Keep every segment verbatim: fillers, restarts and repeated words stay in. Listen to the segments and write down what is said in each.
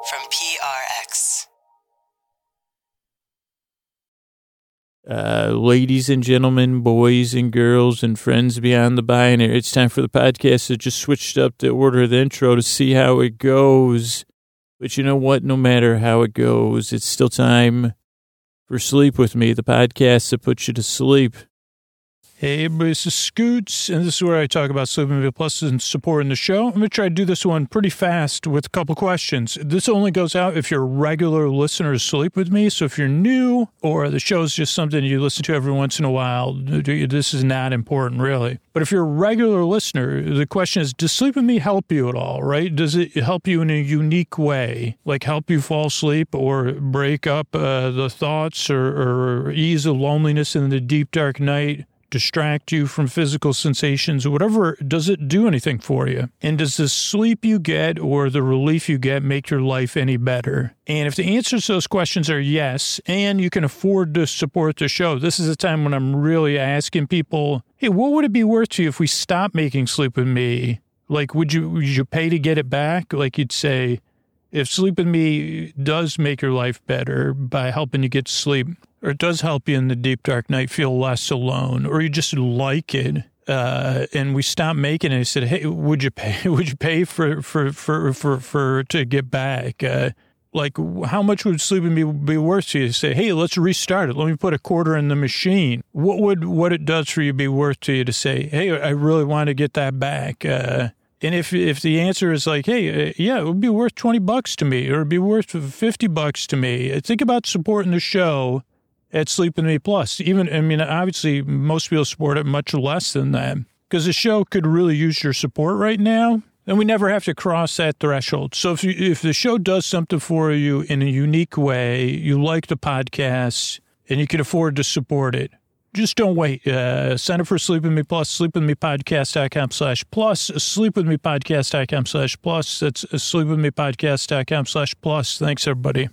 from P R X. Uh, ladies and gentlemen, boys and girls, and friends beyond the binary, it's time for the podcast to just switched up the order of the intro to see how it goes. But you know what? No matter how it goes, it's still time for Sleep With Me, the podcast that puts you to sleep. Hey, everybody, this is Scoots, and this is where I talk about Sleep With Me Plus and supporting the show. I'm going to try to do this one pretty fast with a couple questions. This only goes out if you're a regular listener to Sleep With Me, so if you're new or the show's just something you listen to every once in a while, this is not important, really. But if you're a regular listener, the question is, does Sleep With Me help you at all, right? Does it help you in a unique way, like help you fall asleep or break up uh, the thoughts or, or ease the loneliness in the deep, dark night? Distract you from physical sensations or whatever? Does it do anything for you? And does the sleep you get or the relief you get make your life any better? And if the answers to those questions are yes, and you can afford to support the show, this is a time when I'm really asking people, hey, what would it be worth to you if we stopped making Sleep With Me? Like, would you, would you pay to get it back? Like you'd say, if Sleep With Me does make your life better by helping you get sleep, or it does help you in the deep, dark night feel less alone, or you just like it, uh, and we stopped making it, I said, hey, would you pay, would you pay for, for, for, for, for, to get back? Uh, like, how much would Sleep With Me be worth to you? Say, hey, let's restart it. Let me put a quarter in the machine. What would, what it does for you be worth to you to say, hey, I really want to get that back? Uh, And if if the answer is like, hey, uh, yeah, it would be worth twenty bucks to me, or it'd be worth fifty bucks to me, think about supporting the show at Sleep With Me Plus. Even, I mean, obviously, most people support it much less than that, because the show could really use your support right now, and we never have to cross that threshold. So if you, if the show does something for you in a unique way, you like the podcast, and you can afford to support it, just don't wait. Uh, sign up for Sleep With Me Plus, sleepwithmepodcast.com slash plus, sleepwithmepodcast.com slash plus. That's sleepwithmepodcast.com slash plus. Thanks, everybody.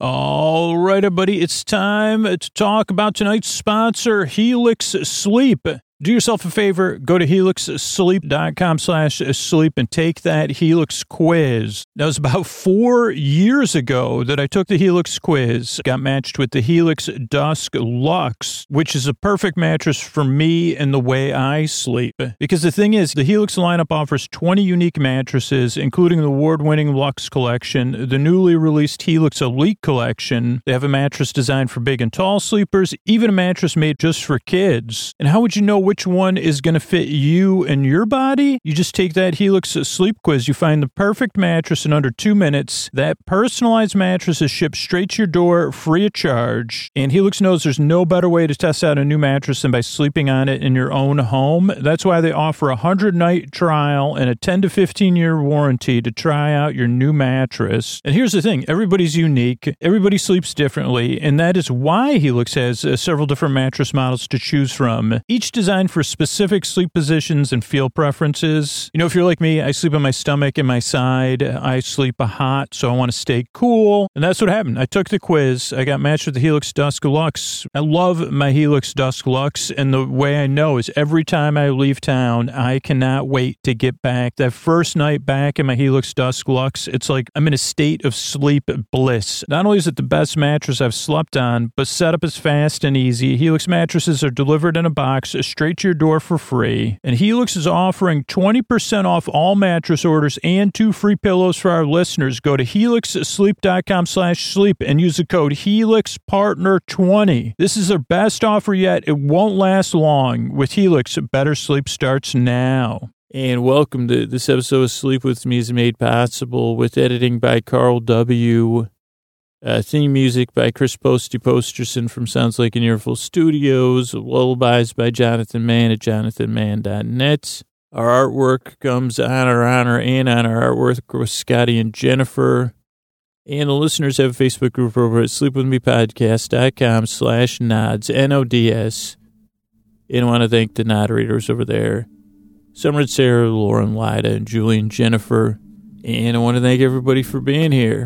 All right, everybody, it's time to talk about tonight's sponsor, Helix Sleep. Do yourself a favor, go to helixsleep.com slash sleep and take that Helix quiz. That was about four years ago that I took the Helix quiz, got matched with the Helix Dusk Luxe, which is a perfect mattress for me and the way I sleep. Because the thing is, the Helix lineup offers twenty unique mattresses, including the award-winning Luxe Collection, the newly released Helix Elite Collection. They have a mattress designed for big and tall sleepers, even a mattress made just for kids. And how would you know which one is going to fit you and your body? You just take that Helix Sleep Quiz. You find the perfect mattress in under two minutes. That personalized mattress is shipped straight to your door, free of charge. And Helix knows there's no better way to test out a new mattress than by sleeping on it in your own home. That's why they offer a hundred-night trial and a ten to fifteen-year warranty to try out your new mattress. And here's the thing. Everybody's unique. Everybody sleeps differently. And that is why Helix has uh, several different mattress models to choose from. Each design for specific sleep positions and feel preferences. You know, if you're like me, I sleep on my stomach and my side. I sleep hot, so I want to stay cool. And that's what happened. I took the quiz. I got matched with the Helix Dusk Luxe. I love my Helix Dusk Luxe, and the way I know is every time I leave town, I cannot wait to get back. That first night back in my Helix Dusk Luxe, it's like I'm in a state of sleep bliss. Not only is it the best mattress I've slept on, but setup is fast and easy. Helix mattresses are delivered in a box straight to your door for free. And Helix is offering twenty percent off all mattress orders and two free pillows for our listeners. Go to helixsleep.com slash sleep and use the code HelixPartner twenty. This is their best offer yet. It won't last long. With Helix, better sleep starts now. And welcome to this episode of Sleep With Me is made possible with editing by Carl W. Uh, theme music by Chris Posty Posterson from Sounds Like an Earful Studios. Lullabies by Jonathan Mann at jonathan mann dot net. Our artwork comes on our honor and on our artwork with Scotty and Jennifer. And the listeners have a Facebook group over at sleepwithmepodcast.com slash nods, N O D S. And I want to thank the moderators over there. Summer, Sarah, Lauren, Lyda, and Julie and Jennifer. And I want to thank everybody for being here.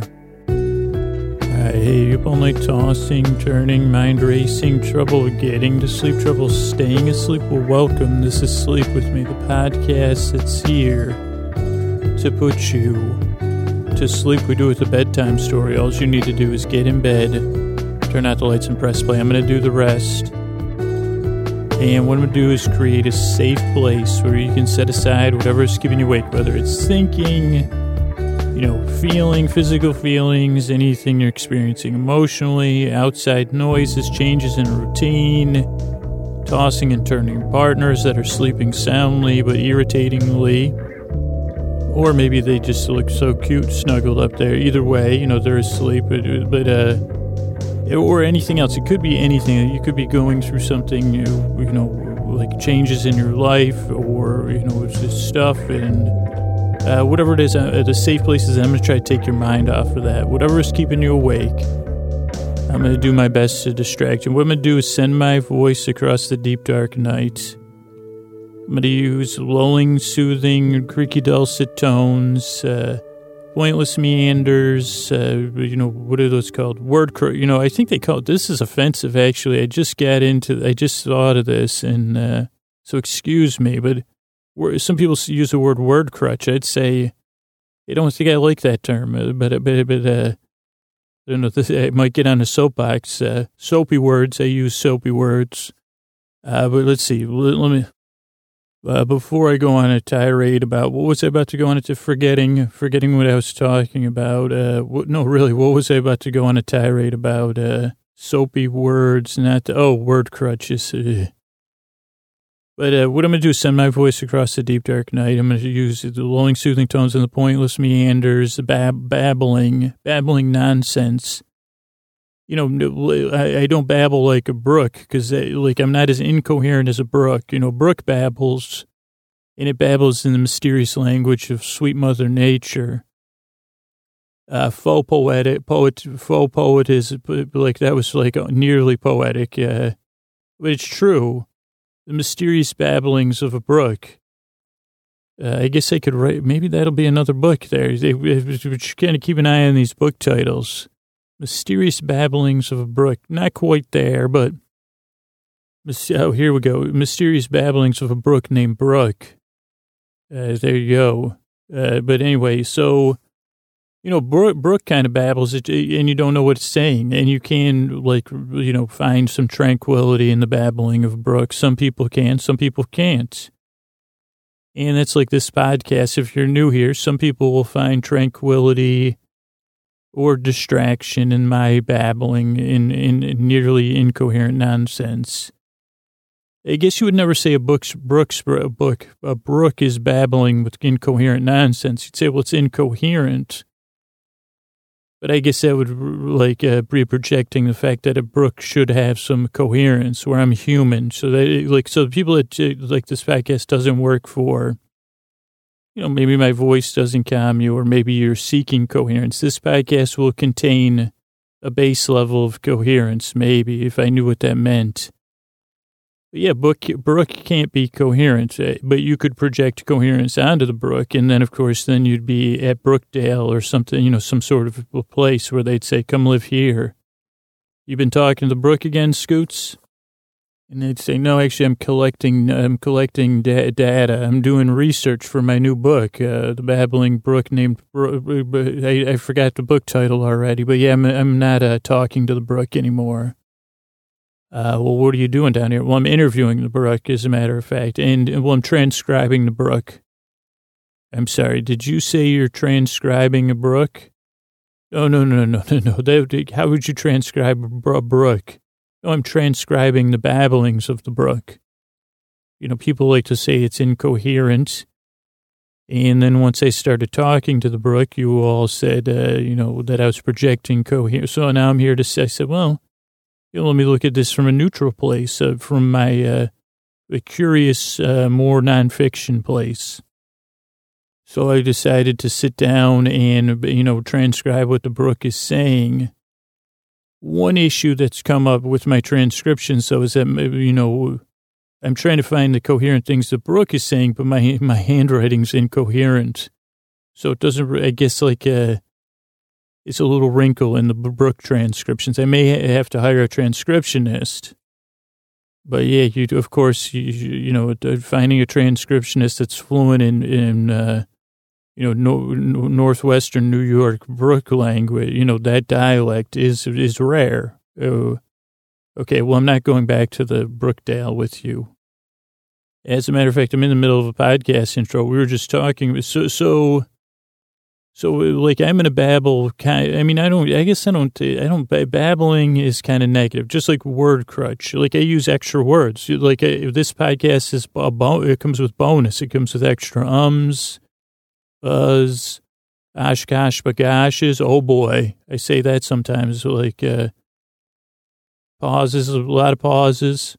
I hate up all night tossing, turning, mind racing, trouble getting to sleep, trouble staying asleep. Well, welcome. This is Sleep With Me, the podcast that's here to put you to sleep, we do with a bedtime story. All you need to do is get in bed, turn out the lights, and press play. I'm going to do the rest. And what I'm going to do is create a safe place where you can set aside whatever is keeping you awake, whether it's thinking, you know, feeling, physical feelings, anything you're experiencing emotionally, outside noises, changes in routine, tossing and turning partners that are sleeping soundly but irritatingly, or maybe they just look so cute snuggled up there. Either way, you know, they're asleep, but, but uh, or anything else. It could be anything. You could be going through something, you know, you know like changes in your life, or, you know, it's just stuff, and uh, whatever it is, uh, the safe places, I'm going to try to take your mind off of that. Whatever is keeping you awake, I'm going to do my best to distract you. What I'm going to do is send my voice across the deep, dark night. I'm going to use lulling, soothing, creaky, dulcet tones, uh, pointless meanders, uh, you know, what are those called? Word, cr- you know, I think they call it, this is offensive, actually. I just got into, I just thought of this, and uh, so excuse me, but some people use the word word crutch. I'd say, I don't think I like that term, but, but, but uh, I don't know, this, I might get on a soapbox. Uh, soapy words, I use soapy words. Uh, but let's see, let, let me... Uh, before I go on a tirade about, what was I about to go on into forgetting, forgetting what I was talking about. Uh, what, no, really, what was I about to go on a tirade about? Uh, soapy words, not, oh, word crutches. Uh. But uh, what I'm going to do is send my voice across the deep, dark night. I'm going to use the lulling, soothing tones and the pointless meanders, the bab- babbling, babbling nonsense. You know, I, I don't babble like a brook, because, like, I'm not as incoherent as a brook. You know, brook babbles, and it babbles in the mysterious language of sweet Mother Nature. Uh, faux poetic, poet, faux poet is, like, that was, like, nearly poetic. Uh, but it's true. The mysterious babblings of a brook. Uh, I guess I could write, maybe that'll be another book there. They, we should kind of keep an eye on these book titles. Mysterious babblings of a brook. Not quite there, but, oh, here we go. Mysterious babblings of a brook named Brooke. Uh, there you go. Uh, but anyway, so, you know, Brooke, Brooke kind of babbles, and you don't know what it's saying, and you can, like, you know, find some tranquility in the babbling of Brooke. Some people can, some people can't. And that's like this podcast. If you're new here, some people will find tranquility or distraction in my babbling in, in, in nearly incoherent nonsense. I guess you would never say a book's Brooks a book a brook is babbling with incoherent nonsense. You'd say, well, it's incoherent. But I guess that would like uh, be projecting the fact that a brook should have some coherence, where I'm human. So that like so the people that like this podcast doesn't work for. You know, maybe my voice doesn't calm you, or maybe you're seeking coherence. This podcast will contain a base level of coherence, maybe, if I knew what that meant. But yeah, Brooke, Brooke can't be coherent, but you could project coherence onto the brook, and then, of course, then you'd be at Brookdale or something, you know, some sort of a place where they'd say, come live here. You been talking to the brook again, Scoots? And they'd say, no, actually, I'm collecting I'm collecting da- data. I'm doing research for my new book, uh, The Babbling Brook named Brook. I, I forgot the book title already, but yeah, I'm, I'm not uh, talking to the brook anymore. Uh, well, what are you doing down here? Well, I'm interviewing the brook, as a matter of fact, and, well, I'm transcribing the brook. I'm sorry, did you say you're transcribing a brook? Oh, no, no, no, no, no. That, how would you transcribe a brook? No, I'm transcribing the babblings of the brook. You know, people like to say it's incoherent. And then once I started talking to the brook, you all said, uh, you know, that I was projecting coherence. So now I'm here to say, I said, well, you know, let me look at this from a neutral place, uh, from my uh, a curious, uh, more nonfiction place. So I decided to sit down and, you know, transcribe what the brook is saying. One issue that's come up with my transcription, so is that, you know, I'm trying to find the coherent things the brook is saying, but my my handwriting's incoherent. So it doesn't, I guess, like, uh, it's a little wrinkle in the brook transcriptions. I may have to hire a transcriptionist. But yeah, you of course, you, you know, finding a transcriptionist that's fluent in, in uh, you know, no, no, Northwestern New York Brook language, you know, that dialect is, is rare. Uh, okay, well, I'm not going back to the Brookdale with you. As a matter of fact, I'm in the middle of a podcast intro. We were just talking. So, so, so like I'm going to babble. Kind I mean, I don't, I guess I don't, I don't, babbling is kind of negative, just like word crutch. Like I use extra words. Like I, this podcast is, a bo- it comes with bonus. It comes with extra ums, buzz, oshkosh, bagoshes. Oh boy. I say that sometimes, like, uh, pauses, a lot of pauses.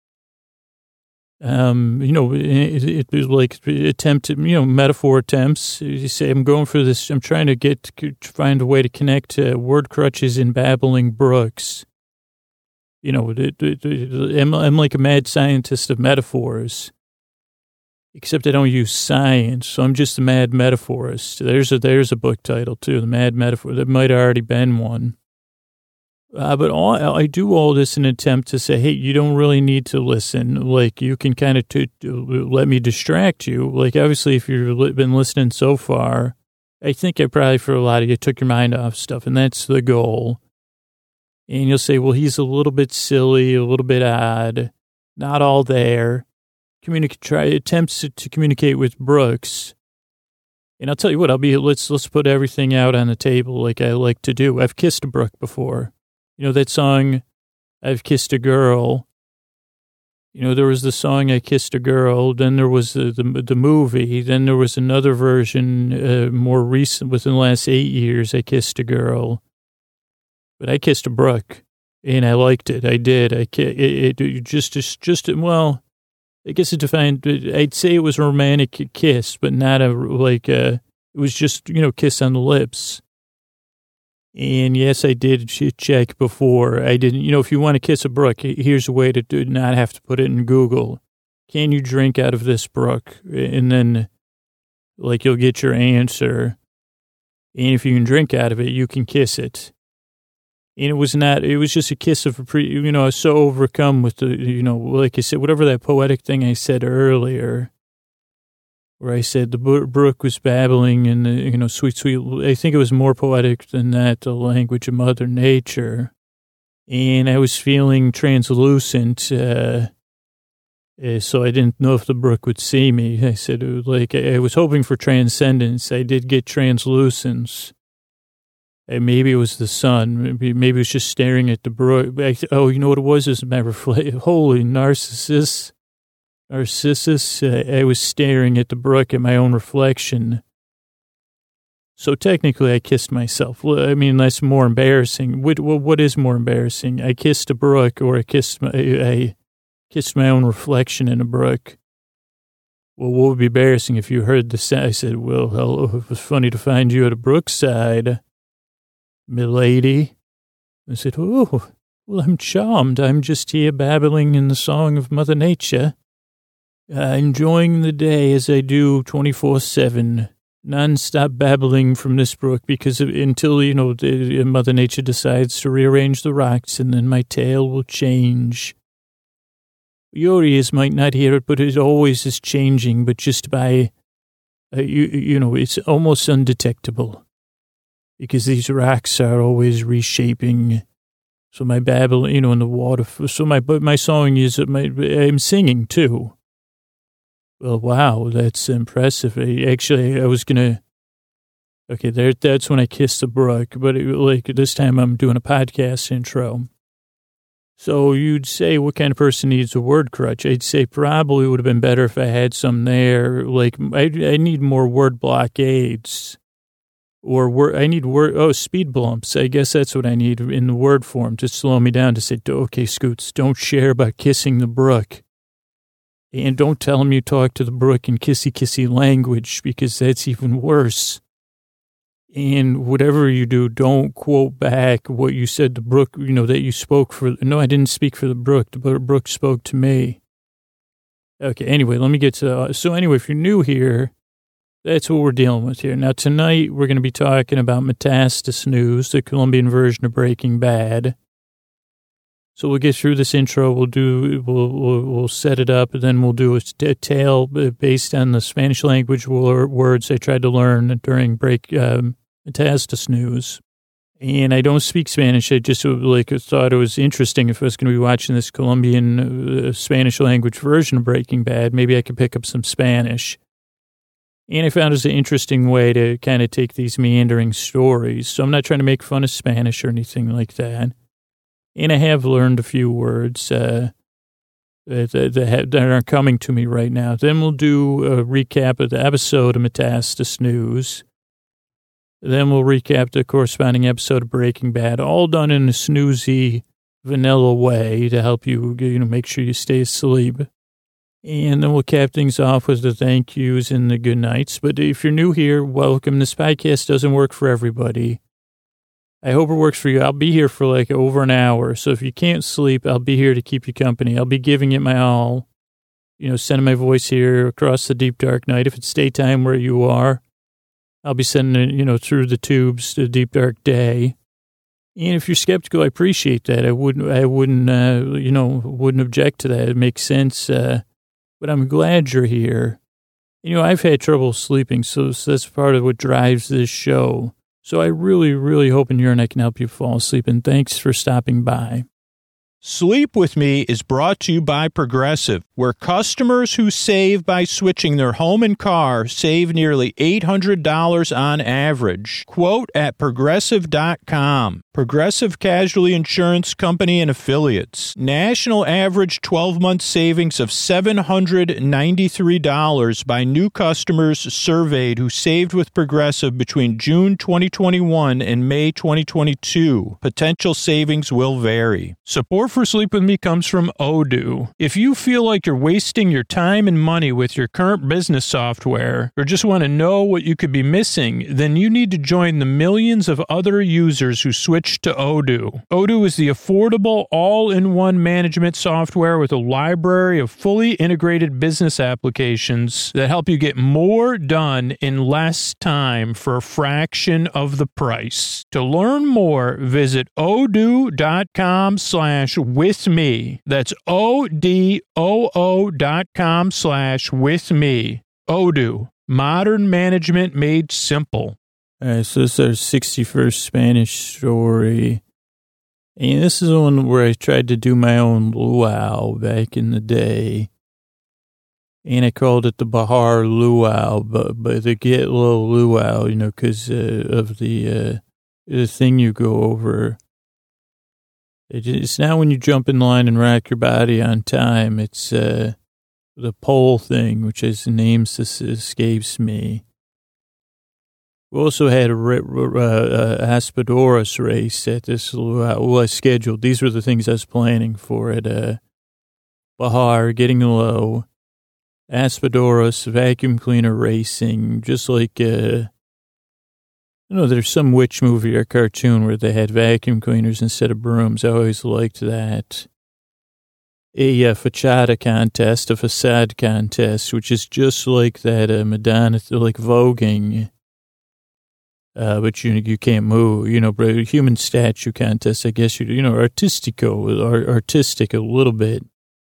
Um, you know, it, it was like attempt, you know, metaphor attempts. You say, I'm going for this. I'm trying to get, to find a way to connect uh, word crutches and babbling brooks. You know, it, it, it, I'm, I'm like a mad scientist of metaphors, except I don't use science. So I'm just a mad metaphorist. There's a, there's a book title too, The Mad Metaphor. There might have already been one. Uh, but all, I do all this in an attempt to say, hey, you don't really need to listen. Like, you can kind of t- t- let me distract you. Like, obviously, if you've li- been listening so far, I think I probably, for a lot of you, took your mind off stuff, and that's the goal. And you'll say, well, he's a little bit silly, a little bit odd, not all there. Communicate, try attempts to, to communicate with Brooks. And I'll tell you what, I'll be, let's, let's put everything out on the table like I like to do. I've kissed a Brook before. You know, that song, I've Kissed a Girl. You know, there was the song, I Kissed a Girl. Then there was the, the, the movie. Then there was another version, uh, more recent, within the last eight years, I Kissed a Girl. But I kissed a Brook, and I liked it. I did. I it, it just, just, just, well, I guess it defined, I'd say it was a romantic kiss, but not a, like, a, it was just, you know, kiss on the lips. And yes, I did check before. I didn't, you know, if you want to kiss a brook, here's a way to do, not have to put it in Google. Can you drink out of this brook? And then, like, you'll get your answer. And if you can drink out of it, you can kiss it. And it was not, it was just a kiss of, a pre, you know, I was so overcome with the, you know, like I said, whatever that poetic thing I said earlier, where I said the brook was babbling and, the, you know, sweet, sweet. I think it was more poetic than that, the language of Mother Nature. And I was feeling translucent, uh, uh, so I didn't know if the brook would see me. I said, it was like, I was hoping for transcendence. I did get translucence. And maybe it was the sun. Maybe, maybe it was just staring at the brook. I, oh, you know what it was? It was my reflection. Holy narcissist. Narcissus, uh, I was staring at the brook at my own reflection. So technically, I kissed myself. I mean, that's more embarrassing. What, what is more embarrassing? I kissed a brook, or I kissed my, I kissed my own reflection in a brook. Well, what would be embarrassing if you heard the sound? I said, well, hello, it was funny to find you at a brookside, milady. I said, oh, well, I'm charmed. I'm just here babbling in the song of Mother Nature. Uh, enjoying the day as I do twenty-four seven, non-stop babbling from this brook because of, until, you know, the, Mother Nature decides to rearrange the rocks, and then my tale will change. Your ears might not hear it, but it always is changing, but just by, uh, you, you know, it's almost undetectable because these rocks are always reshaping. So my babble, you know, in the water, so my, but my song is, my, I'm singing too. Well, wow, that's impressive. Actually, I was going to, okay, there, that's when I kissed the brook, but it, like this time I'm doing a podcast intro. So you'd say, what kind of person needs a word crutch? I'd say probably would have been better if I had some there. Like, I, I need more word blockades. Or word, I need word, oh, speed bumps. I guess that's what I need in the word form to slow me down, to say, okay, Scoots, don't share about kissing the brook. And don't tell him you talk to the brook in kissy-kissy language, because that's even worse. And whatever you do, don't quote back what you said to Brook, you know, that you spoke for. No, I didn't speak for the Brook. The Brook spoke to me. Okay, anyway, let me get to, uh, so anyway, if you're new here, that's what we're dealing with here. Now, tonight, we're going to be talking about Metastasis News, the Colombian version of Breaking Bad. So we'll get through this intro. We'll do, we'll, we'll, we'll set it up, and then we'll do a, a tale based on the Spanish language words I tried to learn during break, um, Metastas News. And I don't speak Spanish. I just like thought it was interesting if I was going to be watching this Colombian uh, Spanish language version of Breaking Bad. Maybe I could pick up some Spanish. And I found it was an interesting way to kind of take these meandering stories. So I'm not trying to make fun of Spanish or anything like that. And I have learned a few words uh, that, that, that are coming to me right now. Then we'll do a recap of the episode of Metastas News. Then we'll recap the corresponding episode of Breaking Bad, all done in a snoozy, vanilla way to help you, you know, make sure you stay asleep. And then we'll cap things off with the thank yous and the good nights. But if you're new here, welcome. This podcast doesn't work for everybody. I hope it works for you. I'll be here for like over an hour. So if you can't sleep, I'll be here to keep you company. I'll be giving it my all, you know, sending my voice here across the deep, dark night. If it's daytime where you are, I'll be sending it, you know, through the tubes to deep, dark day. And if you're skeptical, I appreciate that. I wouldn't, I wouldn't, uh, you know, wouldn't object to that. It makes sense. Uh, but I'm glad you're here. You know, I've had trouble sleeping, so, so that's part of what drives this show. So I really, really hope in here and I can help you fall asleep. And thanks for stopping by. Sleep With Me is brought to you by Progressive, where customers who save by switching their home and car save nearly eight hundred dollars on average. Quote at progressive dot com. Progressive Casualty Insurance Company and Affiliates. National average twelve-month savings of seven hundred ninety-three dollars by new customers surveyed who saved with Progressive between June twenty twenty-one and May twenty twenty-two. Potential savings will vary. Support for Sleep With Me comes from Odoo. If you feel like you're wasting your time and money with your current business software, or just want to know what you could be missing, then you need to join the millions of other users who switch to Odoo. Odoo is the affordable, all-in-one management software with a library of fully integrated business applications that help you get more done in less time for a fraction of the price. To learn more, visit odoo.com slash with me. That's O-D-O-O dot com slash with me. Odoo. Modern management made simple. All right, so this is our sixty-first Spanish story. And this is the one where I tried to do my own luau back in the day. And I called it the Bahar Luau, but, but the Get Low Luau, you know, because uh, of the, uh, the thing you go over. It's not when you jump in line and rock your body on time. It's uh, the pole thing, which is the name escapes me. We also had a uh, uh, Aspidoras race at this luau. Well, I scheduled. These were the things I was planning for at uh, Bahar, getting low. Aspidoras, vacuum cleaner racing, just like, uh, you know, there's some witch movie or cartoon where they had vacuum cleaners instead of brooms. I always liked that. A uh, fachada contest, a facade contest, which is just like that uh, Madonna, like voguing. Uh, but you you can't move, you know, but human statue contest, I guess, you you know, artistico, or artistic a little bit.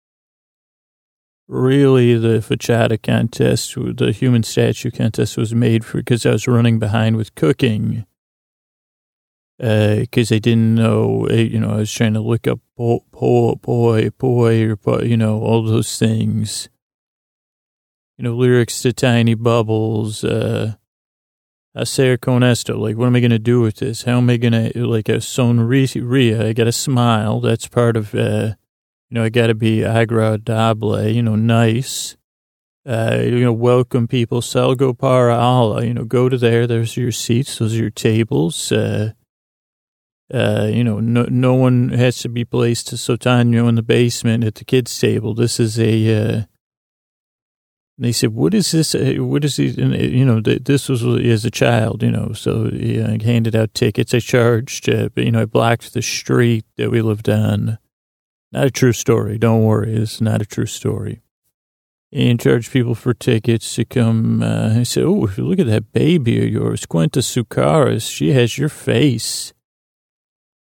Really, the fachada contest, the human statue contest was made for, because I was running behind with cooking. Because uh, I didn't know, you know, I was trying to look up po, po, poi, poi, or, po, you know, all those things. You know, lyrics to Tiny Bubbles, uh, Hacer con esto, like, what am I going to do with this? How am I going to, like, a sonrisa, I got to smile. That's part of, uh, you know, I got to be agradable, you know, nice. Uh, you know, welcome people. Salgo para Allah, you know, go to there. There's your seats. Those are your tables. Uh, uh, you know, no, no one has to be placed to Sotanyo in the basement at the kids' table. This is a, uh, they said, what is this? What is he? You know, this was as a child, you know, so yeah, I handed out tickets. I charged, uh, but, you know, I blocked the street that we lived on. Not a true story. Don't worry. It's not a true story. And charged people for tickets to come. Uh, I said, oh, if you look at that baby of yours, Cuenta Sucaras, she has your face.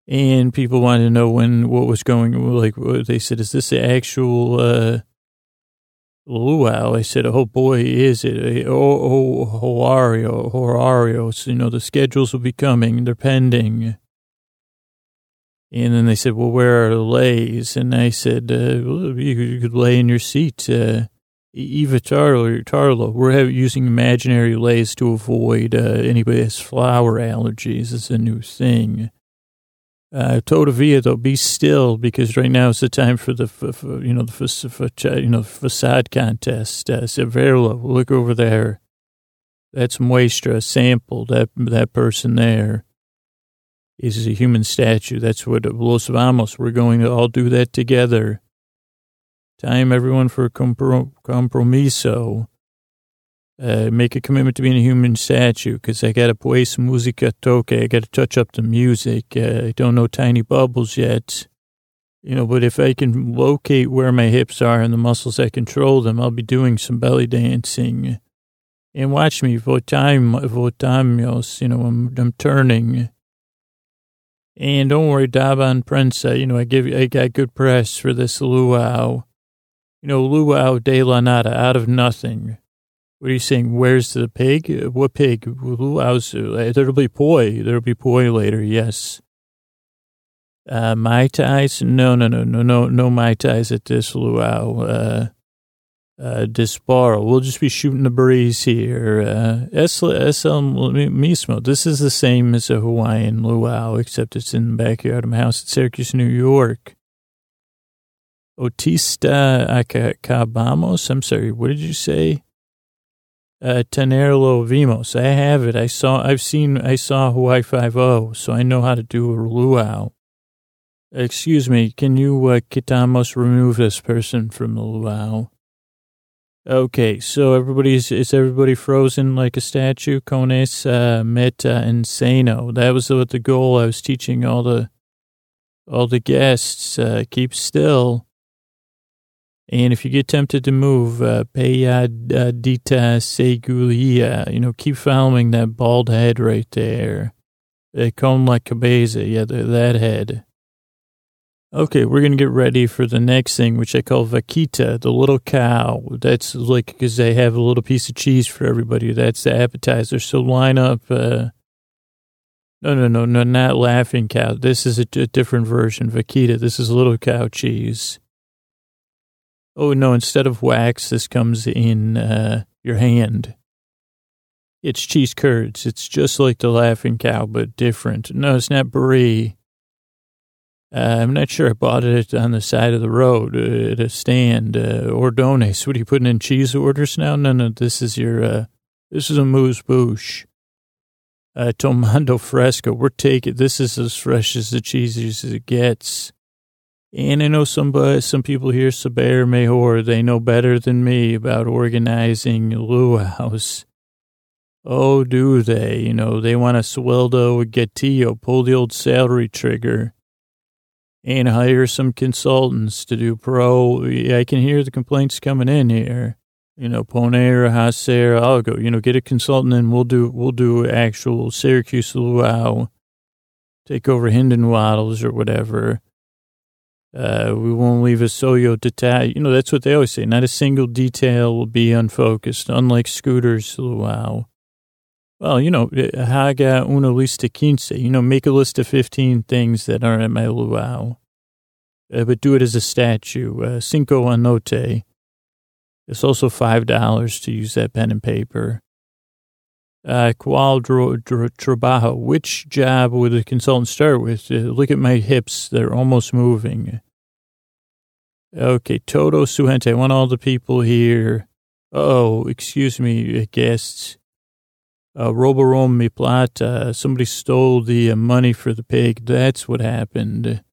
And people wanted to know when, what was going, like, they said, is this the actual, uh, luau? I said, oh boy, is it? Oh, oh, Horario, Horario. So, you know, the schedules will be coming, they're pending. And then they said, well, where are the lays? And I said, uh, well, you, could, you could lay in your seat. Uh, Eva Tarlo, Tarlo, we're have, using imaginary lays to avoid uh, anybody that has flower allergies. It's a new thing. Uh, Todavia, though, be still, because right now is the time for the, for, for, you know, the, for, for, you know, facade contest. Uh, Severlo, look over there. That's Muestra, sample, that, that person there is a human statue. That's what Los Vamos, we're going to all do that together. Time, everyone, for compro- compromiso. Uh, make a commitment to being a human statue, because I got to play some musica toque. I got to touch up the music. Uh, I don't know Tiny Bubbles yet. You know, but if I can locate where my hips are and the muscles that control them, I'll be doing some belly dancing. And watch me, votam, votamios, you know, I'm, I'm turning. And don't worry, Daban Prensa, you know, I give you, I got good press for this luau. You know, luau de la nada, out of nothing. What are you saying? Where's the pig? What pig? Luau's, there'll be poi. There'll be poi later, yes. Uh, Mai Tais? No, no, no, no, no, no Mai Tais at this luau. Uh, uh, Disparo. We'll just be shooting the breeze here. Uh, S L Mismo. This is the same as a Hawaiian luau, except it's in the backyard of my house in Syracuse, New York. Otista acabamos. I'm sorry, what did you say? Uh, Tenerlo Vimos. I have it. I saw, I've seen, I saw Hawaii Five-O, so I know how to do a luau. Excuse me, can you, uh, Kitamos, remove this person from the luau? Okay, so everybody's, is everybody frozen like a statue? Cones, uh, meta, insano. That was what the goal I was teaching all the, all the guests, uh, keep still. And if you get tempted to move, uh, peyadita segulia, you know, keep following that bald head right there. They come like cabeza, yeah, that head. Okay, we're going to get ready for the next thing, which I call vaquita, the little cow. That's like, because they have a little piece of cheese for everybody. That's the appetizer. So line up, uh, no, no, no, no, not laughing cow. This is a, a different version. Vaquita, this is little cow cheese. Oh, no, instead of wax, this comes in uh, your hand. It's cheese curds. It's just like the laughing cow, but different. No, it's not brie. Uh, I'm not sure I bought it on the side of the road uh, at a stand. Uh, Ordones, what are you putting in cheese orders now? No, no, this is your, uh, this is a moose bouche. Uh, Tomando Fresco, we're taking, this is as fresh as the cheese as it gets. And I know some, some people here, Saber Mejor, they know better than me about organizing luau's. Oh, do they? You know, they want a sueldo, a gatillo, pull the old salary trigger and hire some consultants to do pro. I can hear the complaints coming in here. You know, poner, hacer, I'll go, you know, get a consultant and we'll do, we'll do actual Syracuse luau, take over Hinden Waddles or whatever. Uh, we won't leave a soyo detail. You know, that's what they always say. Not a single detail will be unfocused, unlike Scooter's luau. Well, you know, haga una lista quince. You know, make a list of fifteen things that are at my luau. Uh, but do it as a statue. Uh, cinco anote. It's also five dollars to use that pen and paper. Uh, qual dro, dro, trabajo. Which job would the consultant start with? Uh, look at my hips. They're almost moving. Okay, todo su gente. I want all the people here. Oh, excuse me, guests. Uh, Roborom mi plata. Somebody stole the uh, money for the pig. That's what happened. Uh,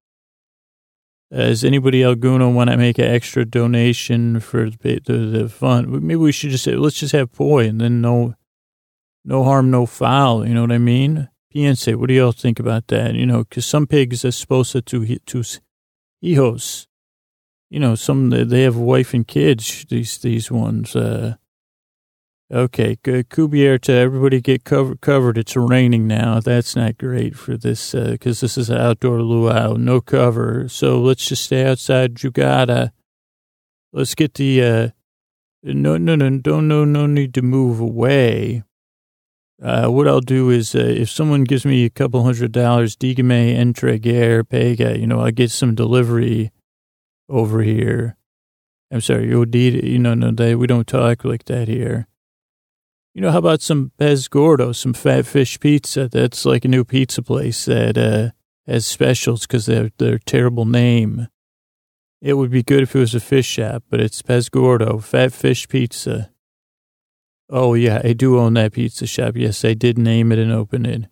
does anybody Alguno want to make an extra donation for the, the, the fund? Maybe we should just say, let's just have poi and then no, no harm, no foul. You know what I mean? Piense, what do y'all think about that? You know, because some pigs are supposed to, to hijos. You know, some, they have a wife and kids, these, these ones. Uh, Okay, good. Cubierta, everybody get cover- covered. It's raining now. That's not great for this, because uh, this is an outdoor luau. No cover. So let's just stay outside. Jugada. Let's get the, uh, no, no, no, don't, no, no need to move away. Uh, what I'll do is, uh, if someone gives me a couple hundred dollars, digame entregar pega, you know, I'll get some delivery over here. I'm sorry, you need, you know, no, they, we don't talk like that here. You know, how about some pez gordo, some fat fish pizza? That's like a new pizza place that, uh, has specials because they're, they're terrible name. It would be good if it was a fish shop, but it's Pez Gordo, Fat Fish Pizza. Oh, yeah, I do own that pizza shop. Yes, I did name it and open it.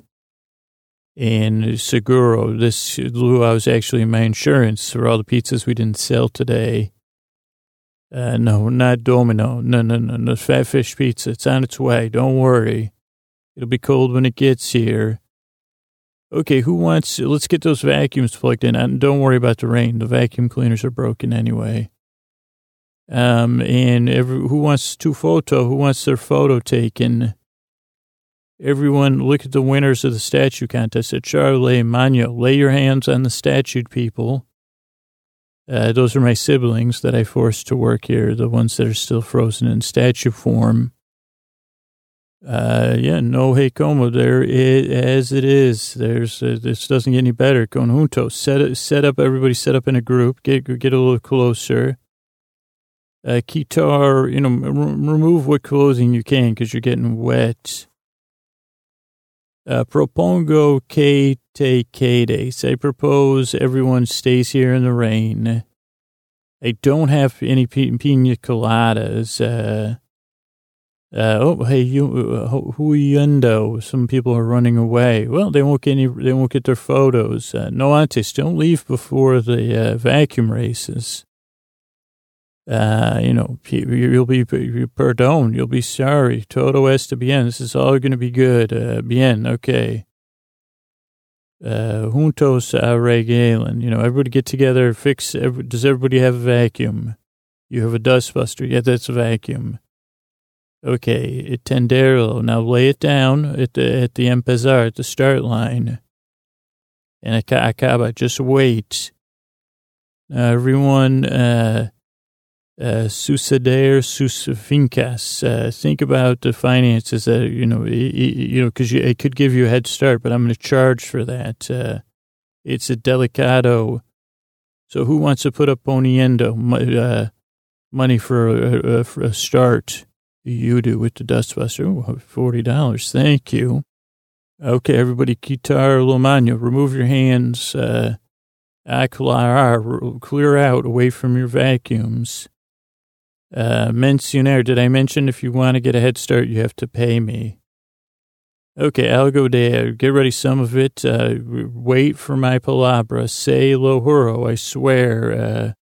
And Seguro, this luau was actually my insurance for all the pizzas we didn't sell today. Uh, no, not Domino. No, no, no, no, Fat Fish Pizza. It's on its way. Don't worry. It'll be cold when it gets here. Okay, who wants, let's get those vacuums plugged in. And don't worry about the rain. The vacuum cleaners are broken anyway. Um, and every, who wants to photo? Who wants their photo taken? Everyone, look at the winners of the statue contest at Charlie Magno. Lay your hands on the statued people. Uh, those are my siblings that I forced to work here, the ones that are still frozen in statue form. Uh, yeah, no hey como there it, as it is. There's, uh, this doesn't get any better. Conjunto, set it, set up, everybody set up in a group, get, get a little closer. Uh, Quitar, you know, r- remove what clothing you can because you're getting wet. Uh, propongo que te quedes. I propose everyone stays here in the rain. I don't have any p- pina coladas. Uh, Uh, oh, hey, you, uh, huyendo. Some people are running away. Well, they won't get any, they won't get their photos. Uh, no antes, don't leave before the uh, vacuum races. Uh, you know, you'll be, perdón, you'll be sorry. Todo está bien. This is all going to be good. Uh, bien, okay. Uh, juntos arreglan. You know, everybody get together, fix, every, does everybody have a vacuum? You have a dustbuster. Yeah, that's a vacuum. Okay, tendero. Now lay it down at the at the empezar, at the start line. And acaba, just wait. Now everyone, uh, uh, suceder sus fincas. Uh, think about the finances that, you know, you know, because it could give you a head start, but I'm going to charge for that. Uh, it's a delicado. So who wants to put up poniendo, uh, money for a, for a start? You do with the dustbuster. Ooh, forty dollars. Thank you. Okay, everybody, quitar lo mano. Remove your hands. Uh, aclarar, clear out away from your vacuums. Uh, mencionar. Did I mention if you want to get a head start, you have to pay me? Okay, algo de. Get ready some of it. Uh, wait for my palabra. Say lo juro. I swear. Uh,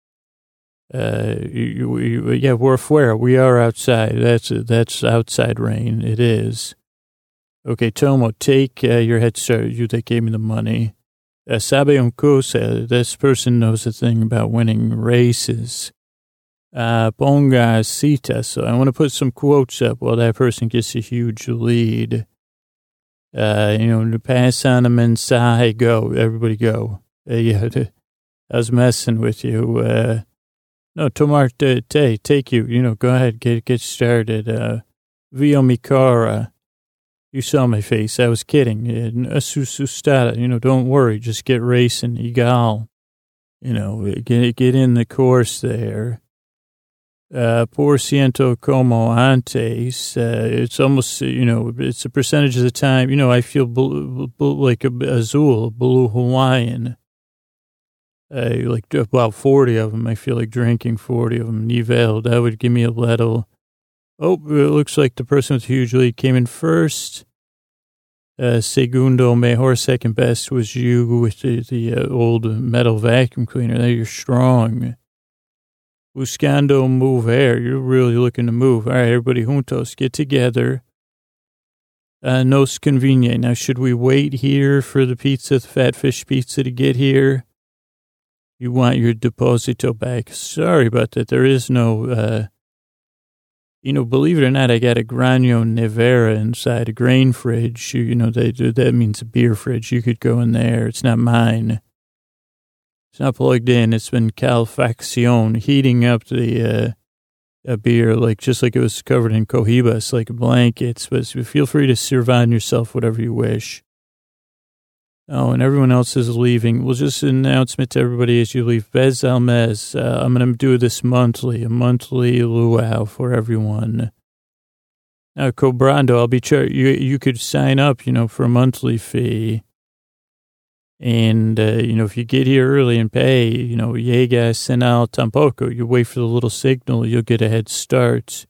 Uh, you, you, yeah, we're afuera. We are outside. That's that's outside rain. It is. Okay, Tomo, take uh, your head start. You that gave me the money. Uh, sabe un cosa. This person knows a thing about winning races. Uh, ponga cita. So I want to put some quotes up while that person gets a huge lead. Uh, you know, pass on a mensaje. Go. Everybody go. Uh, yeah, I was messing with you. Uh, No, tomar te, te, take you, you know, go ahead, get get started. Uh, Vio mi cara. You saw my face. I was kidding. Asustada, you know, don't worry. Just get racing. Egal. You know, get, get in the course there. Uh, por ciento como antes. Uh, it's almost, you know, it's a percentage of the time. You know, I feel blue, blue, like a azul, blue Hawaiian. Uh, like about forty of them. I feel like drinking forty of them. Nivel, that would give me a little. Oh, it looks like the person with the huge lead came in first. Uh, segundo, mejor, second best was you with the, the uh, old metal vacuum cleaner. There, you're strong. Buscando mover. You're really looking to move. All right, everybody juntos, get together. Uh, nos conviene. Now, should we wait here for the pizza, the fat fish pizza to get here? You want your deposito back. Sorry about that. There is no, uh, You know, believe it or not, I got a Grano Nevera inside a grain fridge. You, you know, they, that means a beer fridge. You could go in there. It's not mine. It's not plugged in. It's been calefacción, heating up the uh, a beer, like just like it was covered in cojibas, like blankets. But feel free to serve on yourself whatever you wish. Oh, and everyone else is leaving. We'll just announcement to everybody as you leave. Bez Almez, uh, I'm going to do this monthly, a monthly luau for everyone. Now, Cobrando, I'll be char- you. You could sign up, you know, for a monthly fee. And, uh, you know, if you get here early and pay, you know, llega senal tampoco. You wait for the little signal, you'll get a head start.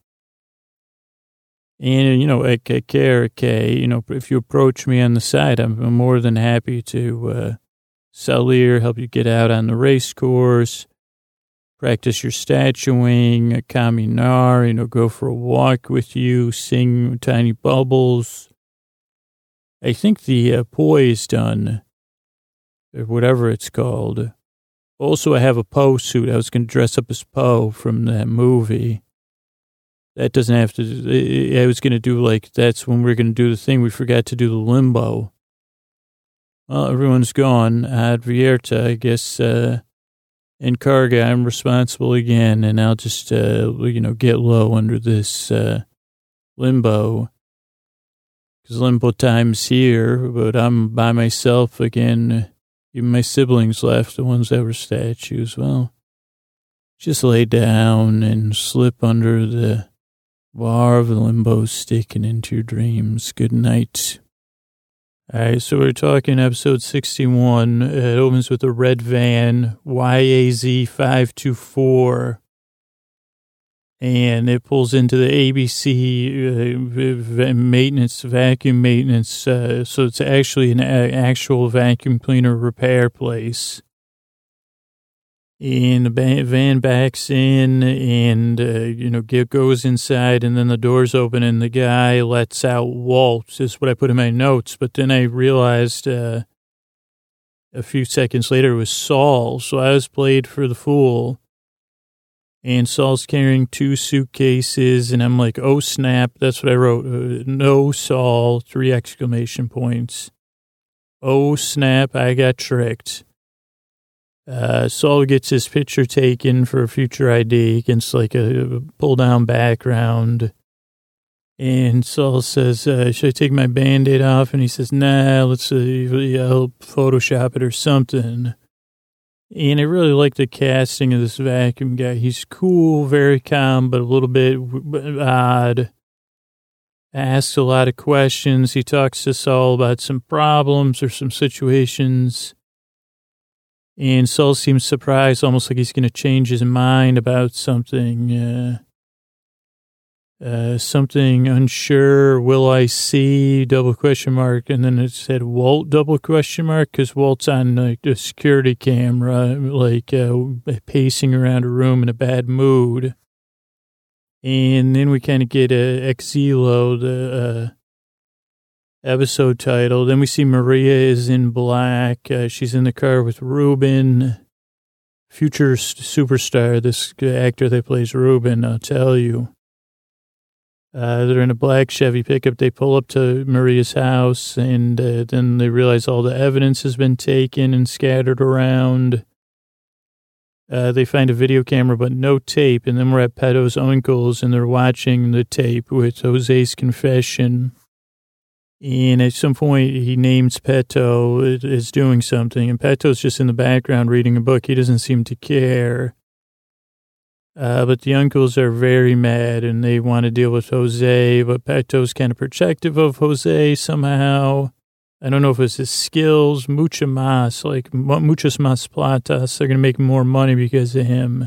And, you know, you know, if you approach me on the side, I'm more than happy to uh, salir, help you get out on the race course, practice your statuing, caminar, you know, go for a walk with you, sing tiny bubbles. I think the uh, poi is done, or whatever it's called. Also, I have a Poe suit. I was going to dress up as Poe from that movie. That doesn't have to, I was going to do like, that's when we we're going to do the thing. We forgot to do the limbo. Well, everyone's gone. Advierta, I guess, uh, in Carga, I'm responsible again, and I'll just, uh, you know, get low under this uh, limbo. Because limbo time's here, but I'm by myself again. Even my siblings left, the ones that were statues. Well, just lay down and slip under the bar of the limbo sticking into your dreams. Good night. All right, so we're talking episode sixty-one. It opens with a red van, Y A Z five two four. And it pulls into the A B C uh, maintenance, vacuum maintenance. Uh, so it's actually an a- actual vacuum cleaner repair place. And the van backs in and, uh, you know, goes inside, and then the doors open and the guy lets out Walt. This is what I put in my notes. But then I realized uh, a few seconds later it was Saul. So I was played for the fool. And Saul's carrying two suitcases, and I'm like, oh, snap. That's what I wrote. Uh, no, Saul, three exclamation points. Oh, snap, I got tricked. Uh, Saul gets his picture taken for a future I D against like a pull-down background. And Saul says, uh, should I take my Band-Aid off? And he says, nah, let's uh, I'll Photoshop it or something. And I really like the casting of this vacuum guy. He's cool, very calm, but a little bit odd. Asks a lot of questions. He talks to Saul about some problems or some situations. And Saul seems surprised, almost like he's going to change his mind about something. Uh, uh, something unsure. Will I see? Double question mark. And then it said Walt, double question mark, because Walt's on like the security camera, like uh, pacing around a room in a bad mood. And then we kind of get a Exilo, the uh, episode title. Then we see Maria is in black. Uh, she's in the car with Ruben, future superstar, this actor that plays Ruben, I'll tell you. Uh, they're in a black Chevy pickup. They pull up to Maria's house, and uh, then they realize all the evidence has been taken and scattered around. Uh, they find a video camera, but no tape. And then we're at Peto's uncle's, and they're watching the tape with Jose's confession. And at some point, he names Peto as doing something, and Peto's just in the background reading a book. He doesn't seem to care. Uh, but the uncles are very mad, and they want to deal with Jose, but Peto's kind of protective of Jose somehow. I don't know if it's his skills, mucho más, like muchos más platas. They're going to make more money because of him.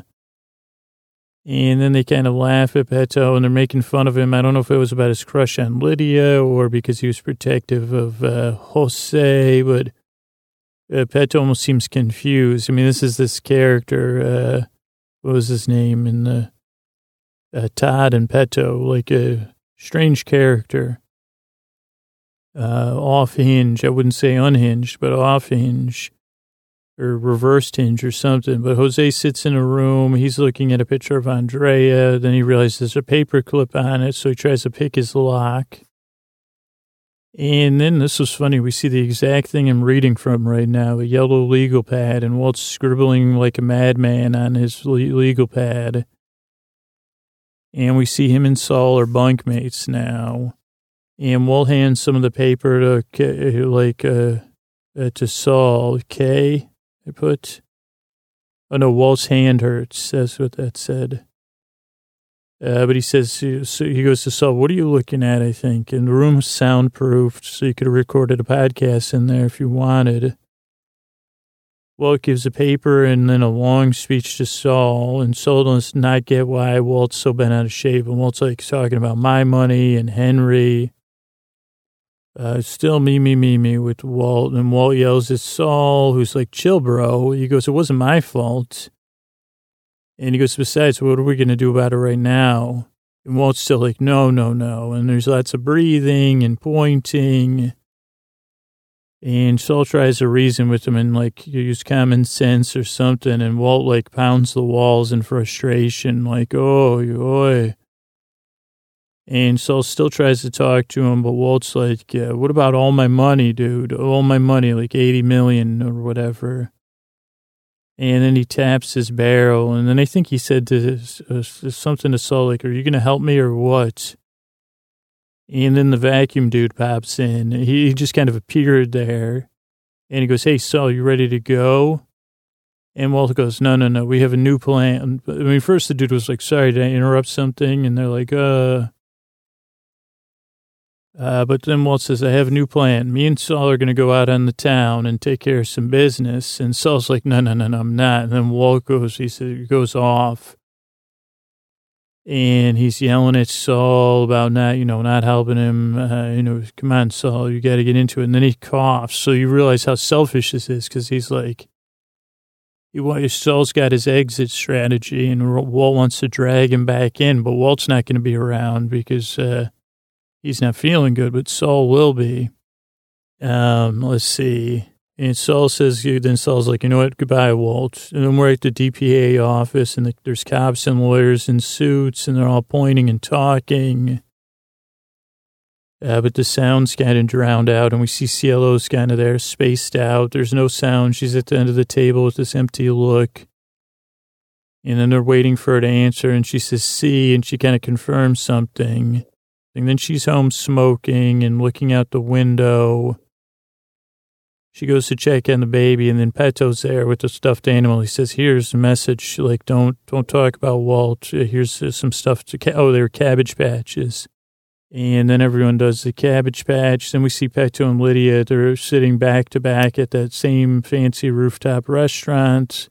And then they kind of laugh at Peto, and they're making fun of him. I don't know if it was about his crush on Lydia or because he was protective of uh, Jose, but uh, Peto almost seems confused. I mean, this is this character, uh, what was his name in the uh, Todd and Peto, like a strange character. Uh, off hinge. I wouldn't say unhinged, but off hinge. or reversed hinge or something. But Jose sits in a room. He's looking at a picture of Andrea. Then he realizes there's a paper clip on it, so he tries to pick his lock. And then this was funny. We see the exact thing I'm reading from right now, a yellow legal pad, and Walt's scribbling like a madman on his legal pad. And we see him and Saul are bunkmates now. And Walt hands some of the paper to, like, uh, uh, to Saul. K, I put. Oh, no, Walt's hand hurts. That's what that said. Uh, but he says, so he goes to Saul, what are you looking at, I think? And the room's soundproofed, so you could have recorded a podcast in there if you wanted. Walt gives a paper and then a long speech to Saul, and Saul does not get why Walt's so bent out of shape. And Walt's like talking about my money and Henry. Uh, still me, me, me, me with Walt. And Walt yells at Saul, who's like, chill, bro. He goes, it wasn't my fault. And he goes, besides, what are we going to do about it right now? And Walt's still like, no, no, no. And there's lots of breathing and pointing. And Saul tries to reason with him and, like, use common sense or something. And Walt, like, pounds the walls in frustration, like, oh, oi. And Saul still tries to talk to him, but Walt's like, yeah, what about all my money, dude? All my money, like eighty million or whatever. And then he taps his barrel, and then I think he said to his, uh, something to Saul, like, are you going to help me or what? And then the vacuum dude pops in. He just kind of appeared there, and he goes, hey, Saul, you ready to go? And Walt goes, no, no, no, we have a new plan. I mean, first the dude was like, sorry, did I interrupt something? And they're like, uh... Uh, but then Walt says, I have a new plan. Me and Saul are going to go out on the town and take care of some business. And Saul's like, no, no, no, no, I'm not. And then Walt goes, he says, he goes off. And he's yelling at Saul about not, you know, not helping him. Uh, you know, come on, Saul, you got to get into it. And then he coughs. So you realize how selfish this is, because he's like, he, Saul's got his exit strategy, and Walt wants to drag him back in. But Walt's not going to be around because, uh, he's not feeling good, but Saul will be. Um, let's see. And Saul says, then Saul's like, you know what? Goodbye, Walt. And then we're at the D P A office, and the, there's cops and lawyers in suits, and they're all pointing and talking. Uh, but the sound's kind of drowned out, and we see Cielo's kind of there, spaced out. There's no sound. She's at the end of the table with this empty look. And then they're waiting for her to answer, and she says, see, and she kind of confirms something. And then she's home smoking and looking out the window. She goes to check on the baby, and then Peto's there with the stuffed animal. He says, here's a message, like, don't don't talk about Walt. Here's uh, some stuff to, ca- oh, they're Cabbage Patches. And then everyone does the Cabbage Patch. Then we see Peto and Lydia. They're sitting back to back at that same fancy rooftop restaurant.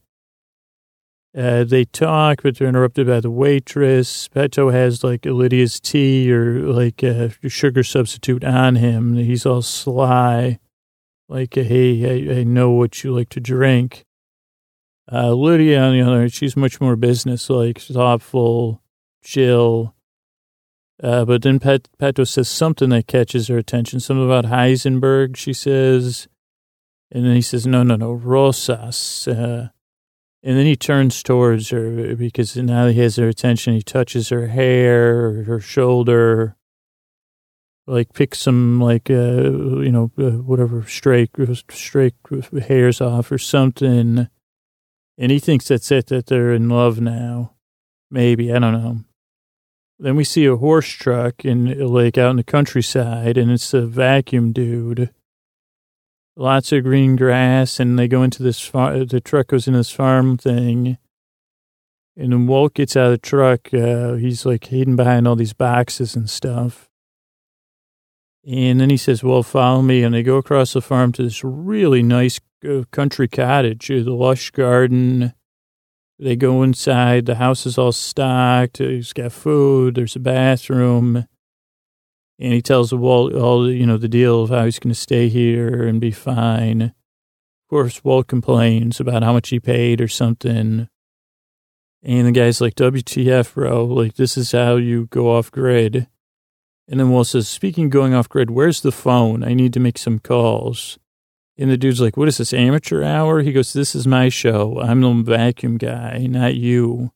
Uh, they talk, but they're interrupted by the waitress. Peto has, like, Lydia's tea or, like, a sugar substitute on him. He's all sly, like, hey, I, I know what you like to drink. Uh, Lydia, on the other hand, she's much more business-like, thoughtful, chill. Uh, but then Pet, Peto says something that catches her attention, something about Heisenberg, she says. And then he says, no, no, no, Rosas. Uh, And then he turns towards her because now he has her attention. He touches her hair, her shoulder, like picks some, like, uh, you know, uh, whatever, stray, stray hairs off or something. And he thinks that's it, that they're in love now. Maybe, I don't know. Then we see a horse truck in, like, out in the countryside, and it's a vacuum dude. Lots of green grass, and they go into this farm. The truck goes into this farm thing. And then Walt gets out of the truck. Uh, he's like hidden behind all these boxes and stuff. And then he says, well, follow me. And they go across the farm to this really nice uh, country cottage, the lush garden. They go inside. The house is all stocked. It's got food. There's a bathroom. And he tells Walt all, you know, the deal of how he's going to stay here and be fine. Of course, Walt complains about how much he paid or something. And the guy's like, W T F, bro? Like, this is how you go off grid. And then Walt says, speaking of going off grid, where's the phone? I need to make some calls. And the dude's like, what is this, amateur hour? He goes, this is my show. I'm the vacuum guy, not you.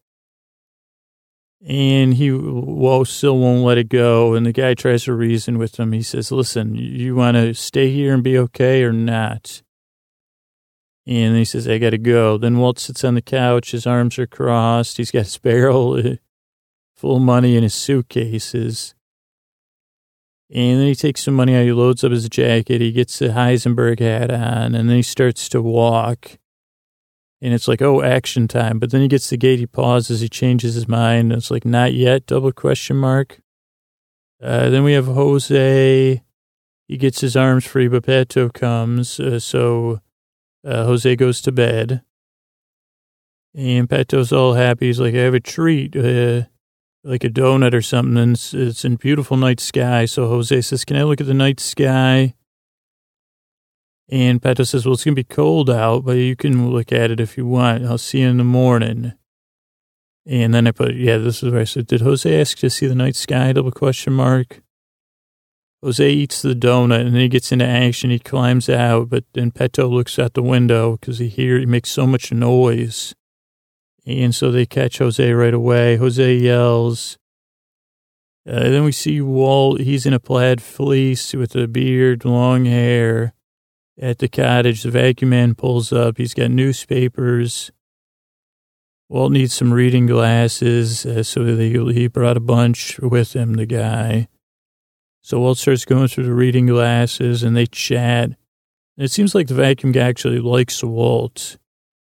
And he well, still won't let it go. And the guy tries to reason with him. He says, listen, you want to stay here and be okay or not? And he says, I got to go. Then Walt sits on the couch. His arms are crossed. He's got his barrel full of money in his suitcases. And then he takes some money out. He loads up his jacket. He gets the Heisenberg hat on. And then he starts to walk. And it's like, oh, action time. But then he gets the gate. He pauses. He changes his mind. And it's like, not yet, double question mark. Uh, then we have Jose. He gets his arms free, but Pato comes. Uh, so uh, Jose goes to bed. And Pato's all happy. He's like, I have a treat, uh, like a donut or something. And it's, it's in beautiful night sky. So Jose says, can I look at the night sky? And Pato says, well, it's going to be cold out, but you can look at it if you want. I'll see you in the morning. And then I put, yeah, this is where I said, did Jose ask to see the night sky? Double question mark. Jose eats the donut, and then he gets into action. He climbs out, but then Pato looks out the window because he hear he makes so much noise. And so they catch Jose right away. Jose yells. Uh, then we see Walt. He's in a plaid fleece with a beard, long hair. At the cottage, the vacuum man pulls up. He's got newspapers. Walt needs some reading glasses, uh, so they, he brought a bunch with him, the guy. So Walt starts going through the reading glasses, and they chat. And it seems like the vacuum guy actually likes Walt.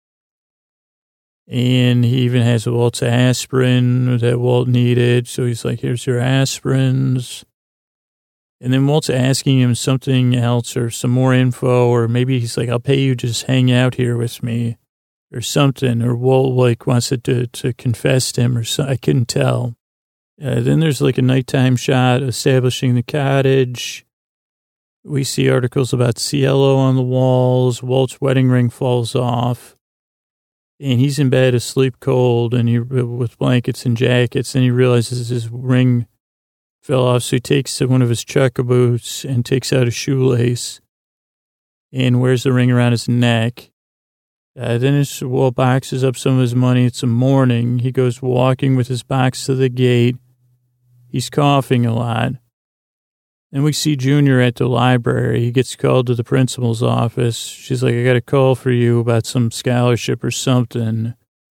And he even has Walt's aspirin that Walt needed. So he's like, here's your aspirins. And then Walt's asking him something else or some more info, or maybe he's like, I'll pay you to just hang out here with me or something. Or Walt like wants it to, to confess to him or something. I couldn't tell. Uh, then there's like a nighttime shot establishing the cottage. We see articles about Cielo on the walls. Walt's wedding ring falls off. And he's in bed asleep cold and he with blankets and jackets. And he realizes his ring fell off, so he takes one of his chukka boots and takes out a shoelace and wears the ring around his neck. Uh, then his Walt boxes up some of his money. It's a morning. He goes walking with his box to the gate. He's coughing a lot. Then we see Junior at the library. He gets called to the principal's office. She's like, I got a call for you about some scholarship or something.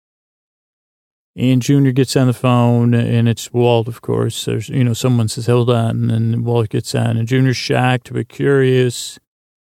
And Junior gets on the phone, and it's Walt, of course. There's, you know, someone says, hold on, and then Walt gets on. And Junior's shocked but curious.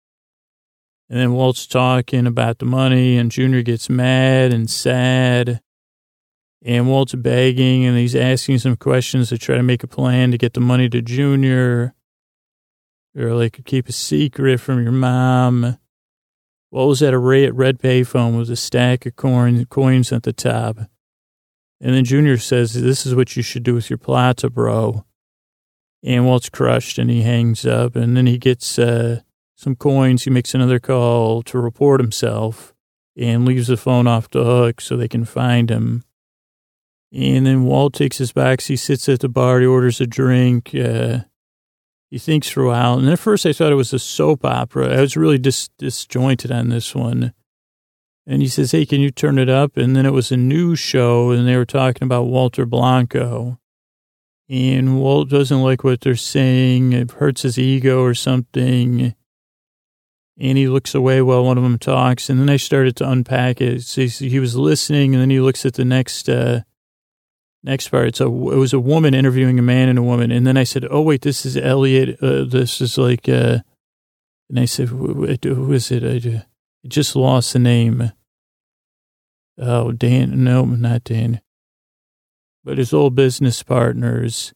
And then Walt's talking about the money, and Junior gets mad and sad. And Walt's begging, and he's asking some questions to try to make a plan to get the money to Junior. Or, like, keep a secret from your mom. Walt was at a red payphone with a stack of coin, coins at the top. And then Junior says, this is what you should do with your plata, bro. And Walt's crushed, and he hangs up. And then he gets uh, some coins. He makes another call to report himself and leaves the phone off the hook so they can find him. And then Walt takes his box. He sits at the bar. He orders a drink. Uh, he thinks for a while. And at first I thought it was a soap opera. I was really dis- disjointed on this one. And he says, hey, can you turn it up? And then it was a news show, and they were talking about Walter Blanco. And Walt doesn't like what they're saying. It hurts his ego or something. And he looks away while one of them talks. And then I started to unpack it. So he was listening, and then he looks at the next uh, next part. It's a, it was a woman interviewing a man and a woman. And then I said, oh, wait, this is Elliot. Uh, this is like, uh, and I said, who is it? I just lost the name. Oh, Dan. No, not Dan. But his old business partners.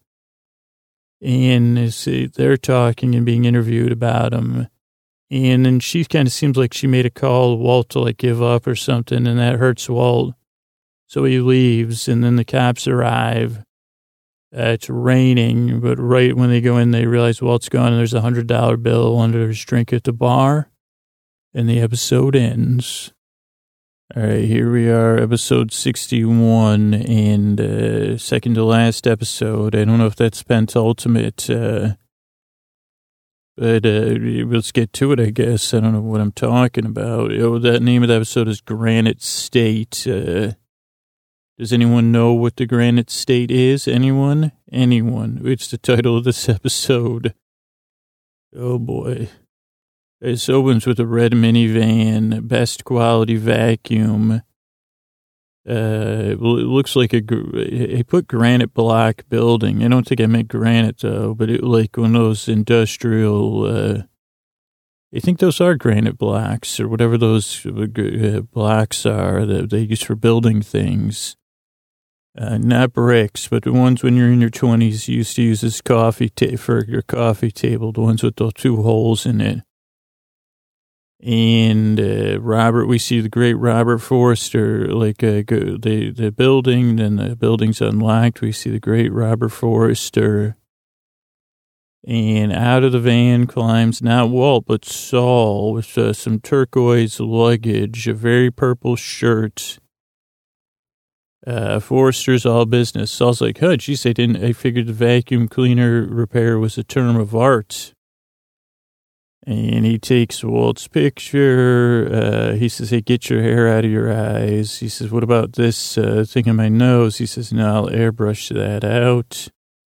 And they're talking and being interviewed about him. And then she kind of seems like she made a call to Walt to like give up or something. And that hurts Walt. So he leaves, and then the cops arrive. Uh, it's raining, but right when they go in, they realize Walt's gone, and there's a one hundred dollar bill under his drink at the bar. And the episode ends. All right, here we are, episode sixty-one, and uh, second to last episode. I don't know if that's penultimate, uh, But uh, let's get to it, I guess. I don't know what I'm talking about. Oh, that name of the episode is Granite State. Uh, does anyone know what the Granite State is? Anyone? Anyone? It's the title of this episode. Oh, boy. This opens with a red minivan, best quality vacuum. Uh, it looks like a, he put granite block building. I don't think I meant granite though, but it like one of those industrial, uh, I think those are granite blocks or whatever those uh, blocks are that they use for building things. Uh, not bricks, but the ones when you're in your twenties, you used to use this coffee ta- for your coffee table, the ones with those two holes in it. And uh, Robert, we see the great Robert Forster, like uh, go, the the building, then the building's unlocked. We see the great Robert Forster, and out of the van climbs not Walt but Saul with uh, some turquoise luggage, a very purple shirt. Uh, Forster's all business. Saul's like, "Huh, geez, I didn't. I figured the vacuum cleaner repair was a term of art." And he takes Walt's picture. Uh, he says, hey, get your hair out of your eyes. He says, what about this uh, thing on my nose? He says, no, I'll airbrush that out.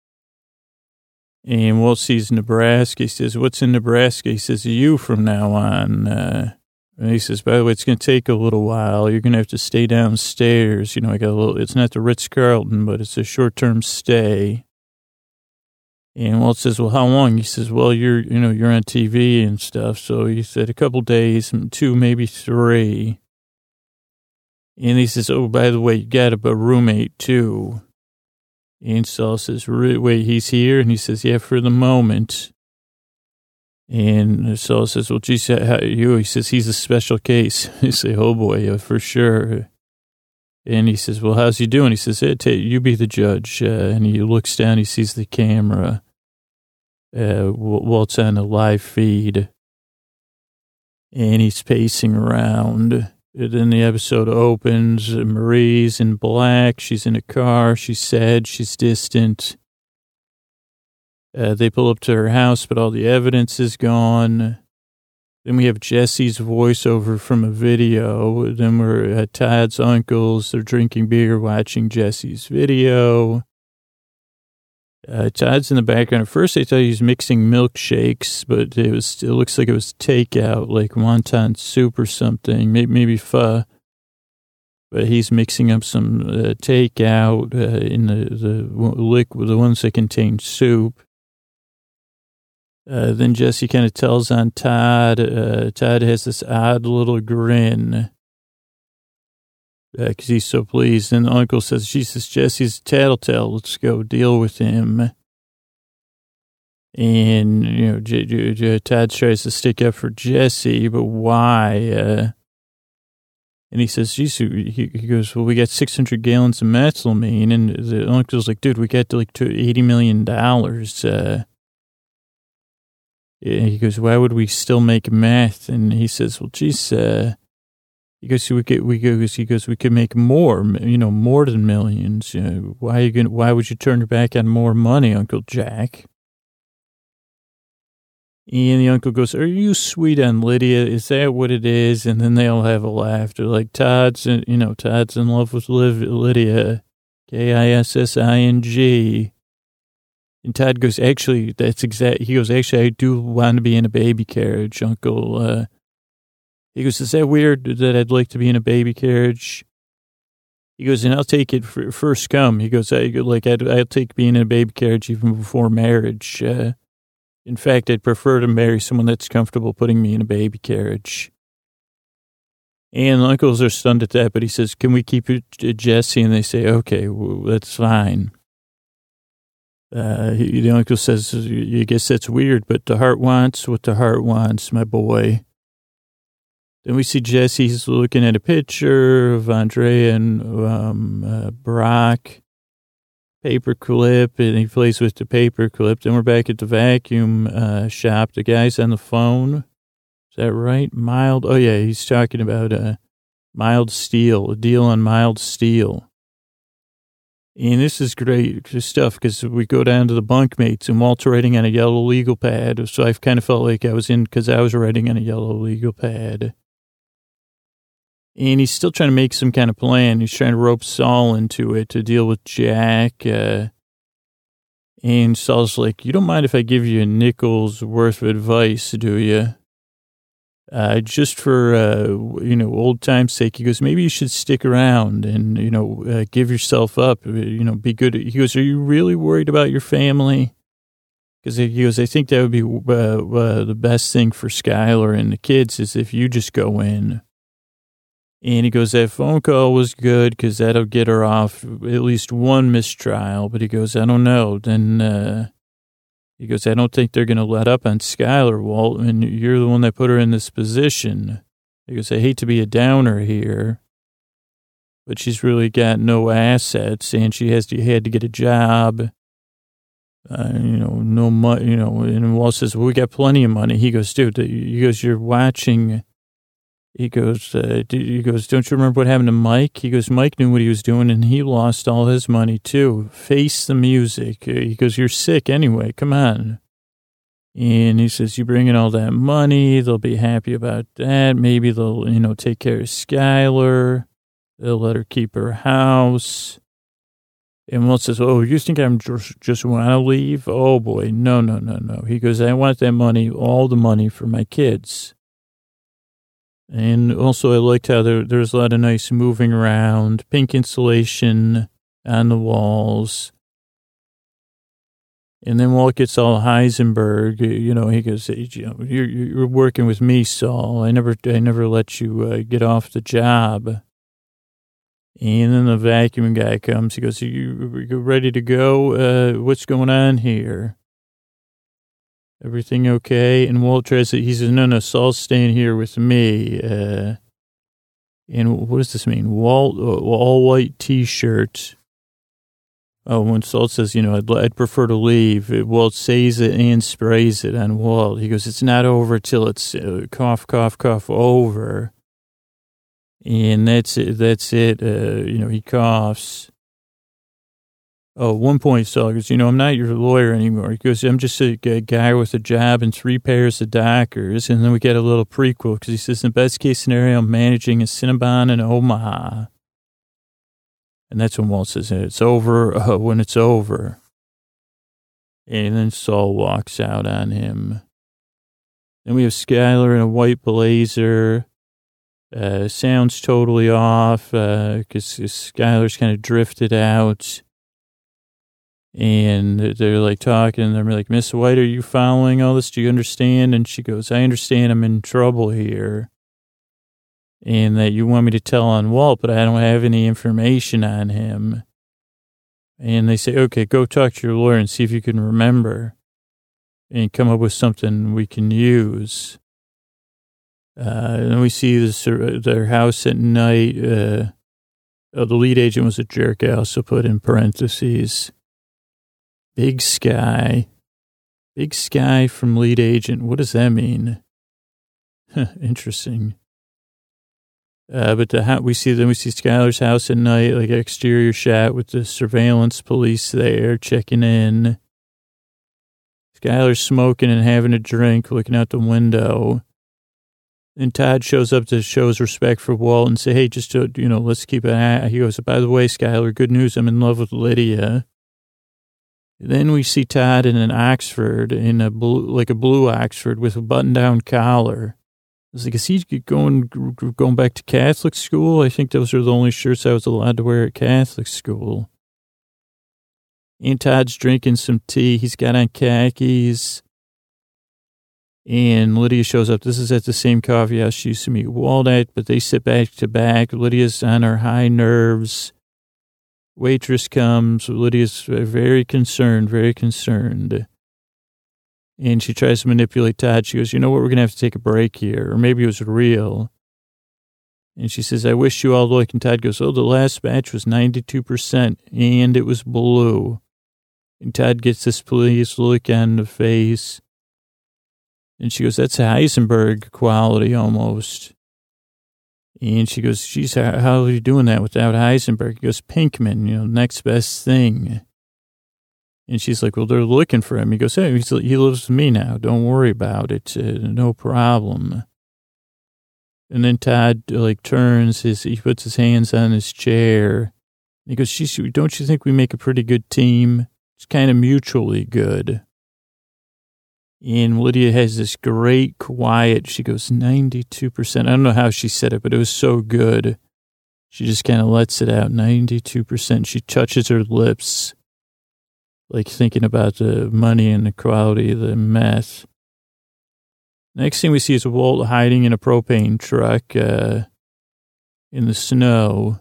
And Walt sees Nebraska. He says, what's in Nebraska? He says, you from now on. Uh, and he says, by the way, it's going to take a little while. You're going to have to stay downstairs. You know, I got a little, it's not the Ritz-Carlton, but it's a short-term stay. And Walt says, well, how long? He says, well, you're, you know, you're on T V and stuff. So he said a couple days, two, maybe three. And he says, oh, by the way, you got a roommate too. And Saul says, wait, he's here? And he says, yeah, for the moment. And Saul says, well, geez, how are you? He says, he's a special case. He say, oh boy, uh, for sure. And he says, well, how's he doing? He says, hey, t- you be the judge. Uh, and he looks down, he sees the camera. Uh, Walt's on a live feed, and he's pacing around. And then the episode opens. Marie's in black. She's in a car. She's sad. She's distant. Uh, they pull up to her house, but all the evidence is gone. Then we have Jesse's voiceover from a video. Then we're at Todd's uncle's. They're drinking beer, watching Jesse's video. Uh, Todd's in the background. At first, I thought he was mixing milkshakes, but it was. It looks like it was takeout, like wonton soup or something, maybe maybe pho. But he's mixing up some uh, takeout uh, in the the liquid, the ones that contain soup. Uh, then Jesse kind of tells on Todd. Uh, Todd has this odd little grin because uh, he's so pleased. And the uncle says, Jesus, Jesse's a tattletale. Let's go deal with him. And, you know, J- J- J- Todd tries to stick up for Jesse, but why? Uh, and he says, geez, he, he goes, well, we got six hundred gallons of methylamine. And the uncle's like, dude, we got to like eighty million dollars. Uh, he goes, why would we still make meth? And he says, well, geez, uh, he goes, we could, we goes, he goes, we could make more, you know, more than millions. You know, why are you going? Why would you turn your back on more money, Uncle Jack? And the uncle goes, are you sweet on Lydia? Is that what it is? And then they all have a laugh. They're like, Todd's, in, you know, Todd's in love with Liv, Lydia, K I S S I N G. And Todd goes, actually, that's exact. He goes, actually, I do want to be in a baby carriage, Uncle. Uh, he goes, is that weird that I'd like to be in a baby carriage? He goes, and I'll take it for first come. He goes, I like, I'd, I'll take being in a baby carriage even before marriage. Uh, in fact, I'd prefer to marry someone that's comfortable putting me in a baby carriage. And the uncles are stunned at that, but he says, can we keep it Jesse? And they say, okay, well, that's fine. Uh, he, the uncle says, I guess that's weird, but the heart wants what the heart wants, my boy. Then we see Jesse's looking at a picture of Andrea and um, uh, Brock, paperclip, and he plays with the paperclip. Then we're back at the vacuum uh, shop. The guy's on the phone. Is that right? Mild. Oh, yeah, he's talking about uh, mild steel, a deal on mild steel. And this is great stuff because we go down to the bunkmates and Walt's writing on a yellow legal pad. So I kind of felt like I was in because I was writing on a yellow legal pad. And he's still trying to make some kind of plan. He's trying to rope Saul into it to deal with Jack. Uh, and Saul's like, you don't mind if I give you a nickel's worth of advice, do you? Uh, just for, uh, you know, old time's sake, he goes, maybe you should stick around and, you know, uh, give yourself up, you know, be good. He goes, are you really worried about your family? Because he goes, I think that would be uh, uh, the best thing for Skylar and the kids is if you just go in. And he goes, that phone call was good because that'll get her off at least one mistrial. But he goes, I don't know. Then, uh, He goes, I don't think they're going to let up on Skylar, Walt, and you're the one that put her in this position. He goes, I hate to be a downer here, but she's really got no assets, and she has to, had to get a job. Uh, you know, no money, you know, and Walt says, well, we got plenty of money. He goes, dude, he goes, you're watching. He goes, uh, he goes, don't you remember what happened to Mike? He goes, Mike knew what he was doing, and he lost all his money, too. Face the music. He goes, you're sick anyway. Come on. And he says, you bring in all that money. They'll be happy about that. Maybe they'll, you know, take care of Skylar. They'll let her keep her house. And Walt says, oh, you think I'm just, just want to leave? Oh, boy. No, no, no, no. He goes, I want that money, all the money for my kids. And also I liked how there there's a lot of nice moving around, pink insulation on the walls. And then Walt gets all Heisenberg, you know, he goes, hey, you know, you're, you're working with me, Saul. I never, I never let you uh, get off the job. And then the vacuum guy comes. He goes, are you, are you ready to go? Uh, what's going on here? Everything okay? And Walt tries to, he says, no, no, Saul's staying here with me. Uh, and what does this mean? Walt, uh, all white T-shirt. Oh, when Saul says, you know, I'd, I'd prefer to leave, Walt says it and sprays it on Walt. He goes, it's not over till it's uh, cough, cough, cough over. And that's it. That's it. Uh, you know, he coughs. Oh, one point, Saul goes, you know, I'm not your lawyer anymore. He goes, I'm just a, a guy with a job and three pairs of Dockers. And then we get a little prequel because he says, in the best case scenario, I'm managing a Cinnabon in Omaha. And that's when Walt says, it's over uh, when it's over. And then Saul walks out on him. Then we have Skylar in a white blazer. Uh, sounds totally off because uh, Skylar's kind of drifted out. And they're like talking, and they're like, Miss White, are you following all this? Do you understand? And she goes, I understand I'm in trouble here. And that you want me to tell on Walt, but I don't have any information on him. And they say, okay, go talk to your lawyer and see if you can remember and come up with something we can use. Uh, and we see this, their house at night. Uh, oh, the lead agent was a jerk. I also put in parentheses. Big sky. Big sky from lead agent. What does that mean? Interesting. Uh, but the ho- we see then we see Skylar's house at night, like an exterior shot with the surveillance police there checking in. Skylar's smoking and having a drink, looking out the window. And Todd shows up to show his respect for Walt and say, hey, just to, you know, let's keep an eye. He goes, by the way, Skylar, good news, I'm in love with Lydia. Then we see Todd in an Oxford, in a blue, like a blue Oxford with a button-down collar. I was like, is he going, going back to Catholic school? I think those are the only shirts I was allowed to wear at Catholic school. And Todd's drinking some tea. He's got on khakis. And Lydia shows up. This is at the same coffee house she used to meet Walt at, but they sit back to back. Lydia's on her high nerves. Waitress comes. Lydia's very concerned, very concerned. And she tries to manipulate Todd. She goes, you know what, we're going to have to take a break here. Or maybe it was real. And she says, I wish you all luck. And Todd goes, oh, the last batch was ninety-two percent, and it was blue. And Todd gets this pleased look on the face. And she goes, that's a Heisenberg quality almost. And she goes, geez, how, how are you doing that without Heisenberg? He goes, Pinkman, you know, next best thing. And she's like, well, they're looking for him. He goes, hey, he's, he lives with me now. Don't worry about it. Uh, no problem. And then Todd, like, turns his, he puts his hands on his chair. He goes, geez, don't you think we make a pretty good team? It's kind of mutually good. And Lydia has this great quiet, she goes, ninety-two percent. I don't know how she said it, but it was so good. She just kind of lets it out, ninety-two percent. She touches her lips, like thinking about the money and the quality of the meth. Next thing we see is Walt hiding in a propane truck uh, in the snow.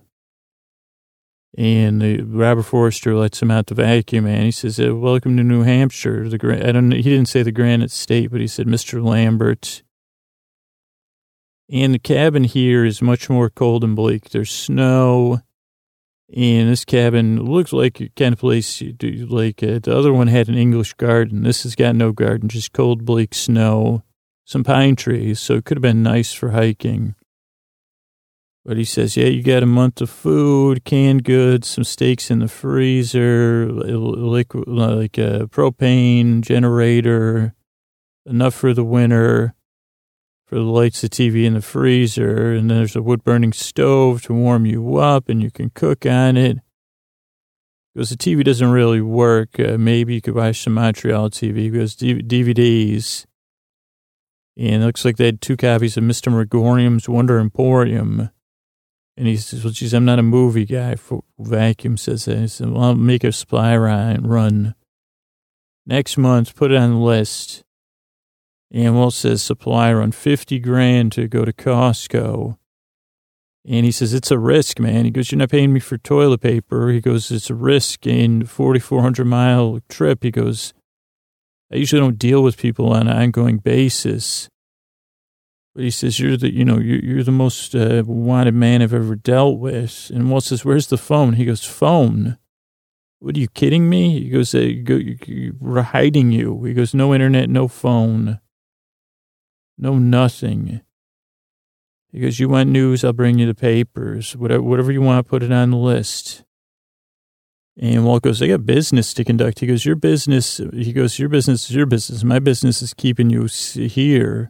And the, Robert Forster lets him out the vacuum, man. He says, uh, welcome to New Hampshire. The I don't. He didn't say the Granite State, but he said, Mister Lambert. And the cabin here is much more cold and bleak. There's snow. And this cabin looks like a kind of place, you do, like uh, the other one had an English garden. This has got no garden, just cold, bleak snow, some pine trees. So it could have been nice for hiking. But he says, yeah, you got a month of food, canned goods, some steaks in the freezer, liquid, like a propane generator, enough for the winter, for the lights, the T V in the freezer, and then there's a wood-burning stove to warm you up, and you can cook on it. Because the T V doesn't really work. Uh, maybe you could watch some Montreal T V, because D V Ds. And it looks like they had two copies of Mister Megorium's Wonder Emporium. And he says, well, geez, I'm not a movie guy. For Vacuum says that. He said, well, I'll make a supply run. Next month, put it on the list. And Walt says, supply run, fifty grand to go to Costco. And he says, it's a risk, man. He goes, you're not paying me for toilet paper. He goes, it's a risk in a forty-four hundred mile trip. He goes, I usually don't deal with people on an ongoing basis. But he says, you're the, you know, you're, you're the most uh, wanted man I've ever dealt with. And Walt says, where's the phone? He goes, phone? What, are you kidding me? He goes, uh, go, we're hiding you. He goes, no internet, no phone, no nothing. He goes, you want news? I'll bring you the papers. Whatever, whatever you want, put it on the list. And Walt goes, I got business to conduct. He goes, your business, he goes, your business is your business. My business is keeping you here.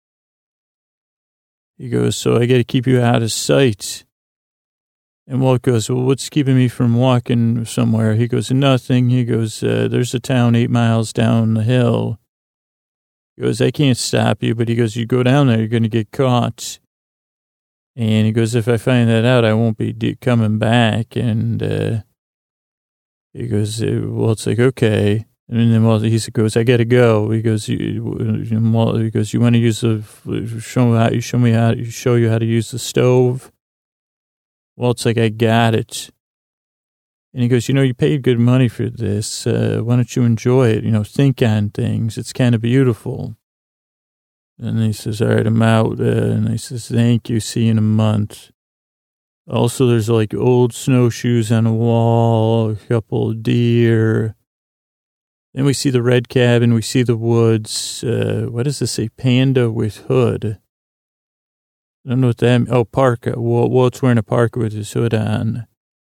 He goes, so I got to keep you out of sight. And Walt goes, well, what's keeping me from walking somewhere? He goes, nothing. He goes, uh, there's a town eight miles down the hill. He goes, I can't stop you. But he goes, you go down there, you're going to get caught. And he goes, if I find that out, I won't be de- coming back. And uh, he goes, well, it's like, okay. And then Walt, he goes, I got to go. He goes, you, he goes, you want to use the, show me how, you show me how, you show you how to use the stove. Walt's like, I got it. And he goes, you know, you paid good money for this. Uh, why don't you enjoy it? You know, think on things. It's kind of beautiful. And he says, all right, I'm out. Uh, and he says, thank you. See you in a month. Also, there's like old snowshoes on the wall, a couple of deer. Then we see the red cabin. We see the woods. Uh, what does this say? Panda with hood. I don't know what that means. Oh, parka. Walt's wearing a parka with his hood on.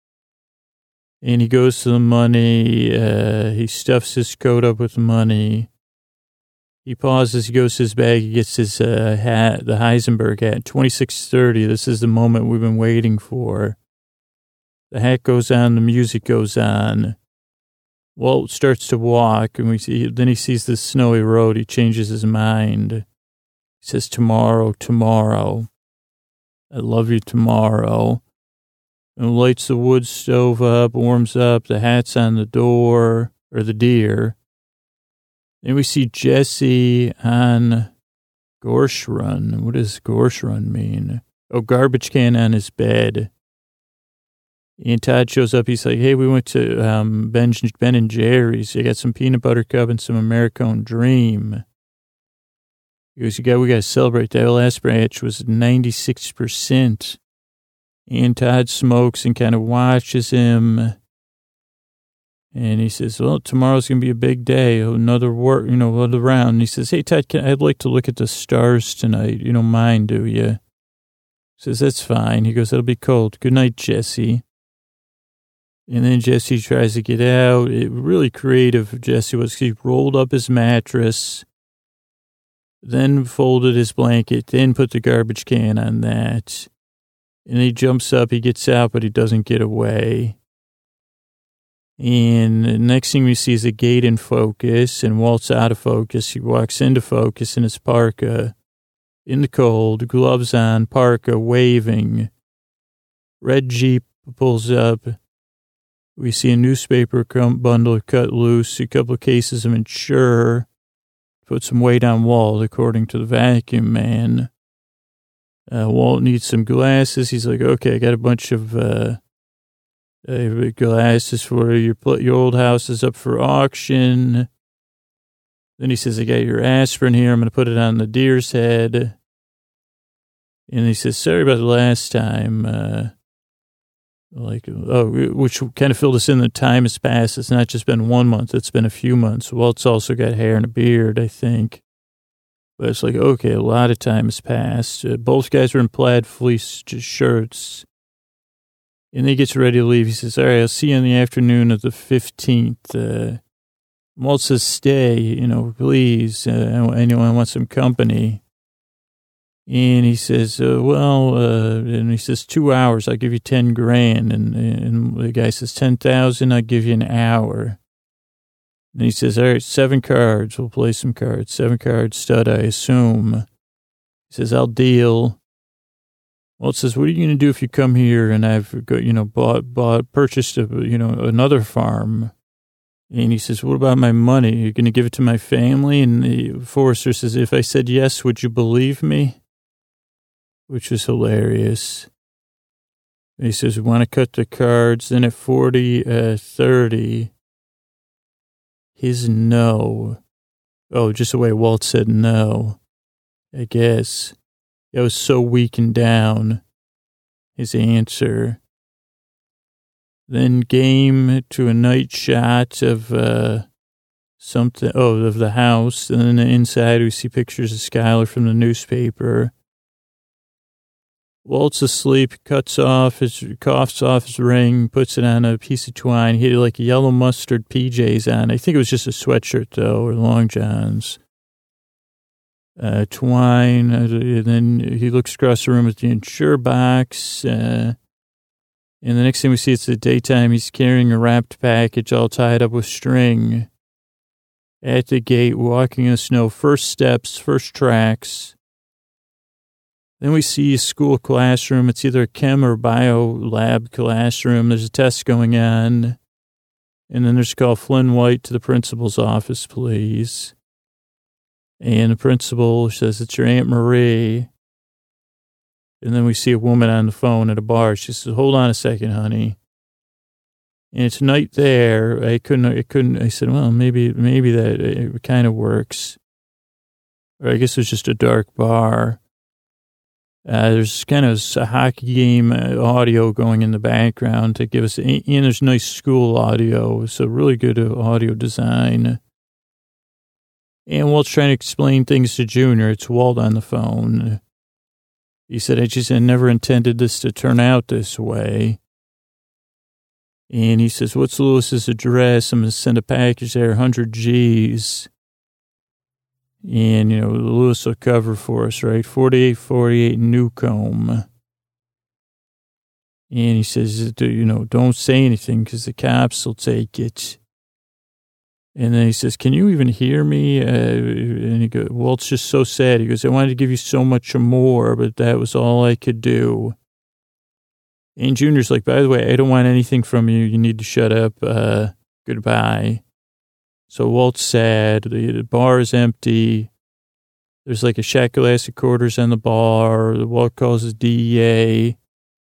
And he goes to the money. Uh, he stuffs his coat up with money. He pauses. He goes to his bag. He gets his uh, hat, the Heisenberg hat, twenty-six thirty. This is the moment we've been waiting for. The hat goes on. The music goes on. Walt starts to walk, and we see. Then he sees this snowy road. He changes his mind. He says, tomorrow, tomorrow. I love you tomorrow. And lights the wood stove up, warms up. The hat's on the door, or the deer. Then we see Jesse on Gorsh Run. What does Gorsh Run mean? Oh, garbage can on his bed. And Todd shows up. He's like, hey, we went to um, Ben, Ben and Jerry's. I got some peanut butter cup and some Americone Dream. He goes, you got, we got to celebrate. That last batch was ninety-six percent. And Todd smokes and kind of watches him. And he says, well, tomorrow's going to be a big day. Another work, you know, another round. And he says, hey, Todd, can, I'd like to look at the stars tonight. You don't mind, do you? Says, that's fine. He goes, it'll be cold. Good night, Jesse. And then Jesse tries to get out. It really creative, Jesse was. He rolled up his mattress, then folded his blanket, then put the garbage can on that. And he jumps up, he gets out, but he doesn't get away. And the next thing we see is a gate in focus, and Walt's out of focus. He walks into focus in his parka, in the cold, gloves on, parka, waving. Red Jeep pulls up. We see a newspaper bundle cut loose, a couple of cases of Ensure, put some weight on Walt, according to the vacuum man. Uh, Walt needs some glasses. He's like, okay, I got a bunch of uh, uh, glasses for you. Your, your old house is up for auction. Then he says, I got your aspirin here. I'm going to put it on the deer's head. And he says, sorry about the last time. Uh, like, oh, which kind of filled us in. The time has passed. It's not just been one month. It's been a few months. Walt's also got hair and a beard, I think. But it's like, okay, a lot of time has passed. Uh, both guys were in plaid fleece shirts. And he gets ready to leave. He says, all right, I'll see you in the afternoon of the fifteenth. Uh, Walt says, stay, you know, please. Uh, anyone want some company? And he says, uh, well, uh, and he says, two hours, I'll give you ten grand. And, and the guy says, ten thousand, I'll give you an hour. And he says, all right, seven cards. We'll play some cards. Seven card stud, I assume. He says, I'll deal. Walt says, what are you going to do if you come here and I've got, you know, bought, bought, purchased, a, you know, another farm? And he says, what about my money? You're going to give it to my family? And the Forrester says, if I said yes, would you believe me? Which was hilarious. And he says, we want to cut the cards. Then at forty, uh, thirty, his no. Oh, just the way Walt said no, I guess. That was so weak and down, his answer. Then game to a night shot of uh, something, oh, of the house. And then inside we see pictures of Skylar from the newspaper. Walt's asleep, cuts off his, coughs off his ring, puts it on a piece of twine. He had like yellow mustard P Js on. I think it was just a sweatshirt though, or long johns. Uh, twine, uh, and then he looks across the room at the Ensure box. Uh, and the next thing we see, it's the daytime. He's carrying a wrapped package all tied up with string. At the gate, walking in the snow, first steps, first tracks. Then we see a school classroom. It's either a chem or bio lab classroom. There's a test going on. And then there's a call, Flynn White to the principal's office, please. And the principal says, it's your Aunt Marie. And then we see a woman on the phone at a bar. She says, hold on a second, honey. And it's night there. I couldn't, I couldn't, I said, well, maybe, maybe that it kind of works. Or I guess it was just a dark bar. Uh, there's kind of a hockey game audio going in the background to give us, and there's nice school audio. So really good audio design. And Walt's trying to explain things to Junior. It's Walt on the phone. He said, I just I never intended this to turn out this way. And he says, what's Lewis's address? I'm going to send a package there, one hundred G's. And, you know, Lewis will cover for us, right? forty-eight forty-eight Newcomb. And he says, you know, don't say anything because the cops will take it. And then he says, can you even hear me? Uh, and he goes, Walt's just so sad. He goes, I wanted to give you so much more, but that was all I could do. And Junior's like, by the way, I don't want anything from you. You need to shut up. Uh, goodbye. So Walt's sad. The, the bar is empty. There's like a shot glass of quarters on the bar. Walt calls his D E A.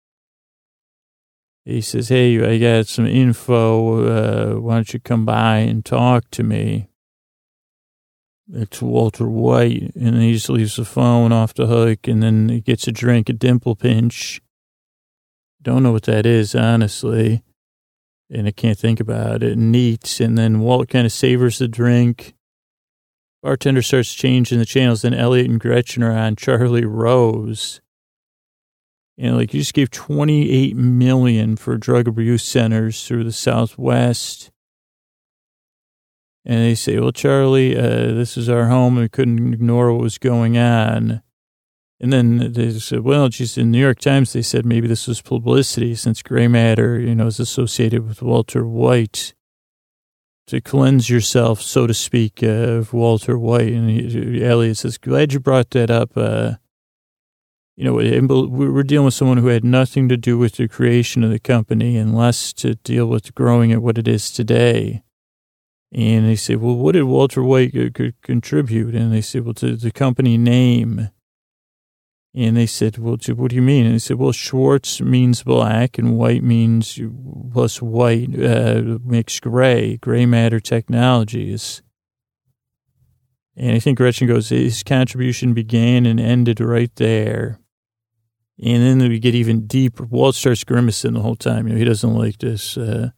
He says, hey, I got some info. Uh, why don't you come by and talk to me? It's Walter White. And then he just leaves the phone off the hook, and then he gets a drink, a Dimple Pinch. Don't know what that is, honestly. And I can't think about it. Neat. And then Walt kind of savors the drink. Bartender starts changing the channels. Then Elliot and Gretchen are on Charlie Rose. And like, you just gave twenty-eight million dollars for drug abuse centers through the Southwest. And they say, well, Charlie, uh, this is our home. We couldn't ignore what was going on. And then they said, well, geez, in the New York Times, they said maybe this was publicity since gray matter, you know, is associated with Walter White, to cleanse yourself, so to speak, uh, of Walter White. And he, Elliot says, glad you brought that up. Uh, you know, we're dealing with someone who had nothing to do with the creation of the company and less to deal with growing it what it is today. And they say, well, what did Walter White contribute? And they said, well, to the company name. And they said, well, what do you mean? And they said, well, Schwartz means black and white means plus white uh, makes gray, gray matter technologies. And I think Gretchen goes, his contribution began and ended right there. And then we get even deeper. Walt starts grimacing the whole time. You know, he doesn't like this. Uh,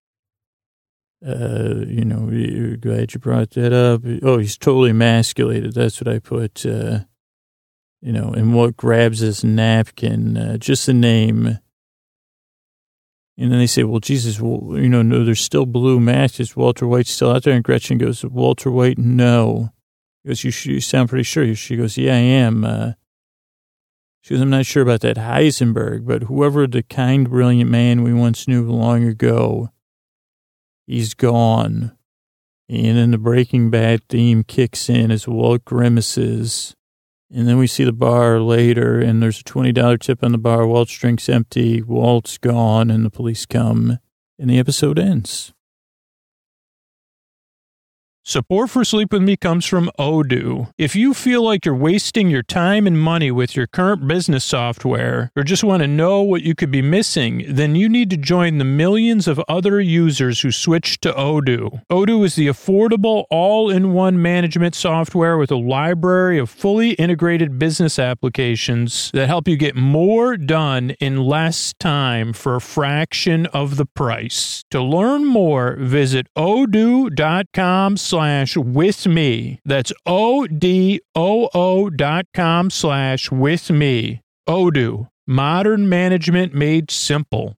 uh, you know, glad you brought that up. Oh, he's totally emasculated. That's what I put. Uh, You know, and what grabs his napkin, uh, just the name. And then they say, well, Jesus, well, you know, no, there's still blue matches. Walter White's still out there. And Gretchen goes, Walter White, no. He goes, you, you sound pretty sure. She goes, yeah, I am. Uh, she goes, I'm not sure about that Heisenberg, but whoever the kind, brilliant man we once knew long ago, he's gone. And then the Breaking Bad theme kicks in as Walt grimaces. And then we see the bar later, and there's a twenty dollars tip on the bar. Walt's drink's empty. Walt's gone, and the police come, and the episode ends. Support for Sleep With Me comes from Odoo. If you feel like you're wasting your time and money with your current business software, or just want to know what you could be missing, then you need to join the millions of other users who switched to Odoo. Odoo is the affordable, all-in-one management software with a library of fully integrated business applications that help you get more done in less time for a fraction of the price. To learn more, visit odoo.com slash with me. That's O-D-O-O dot com slash with me. Odoo, modern management made simple.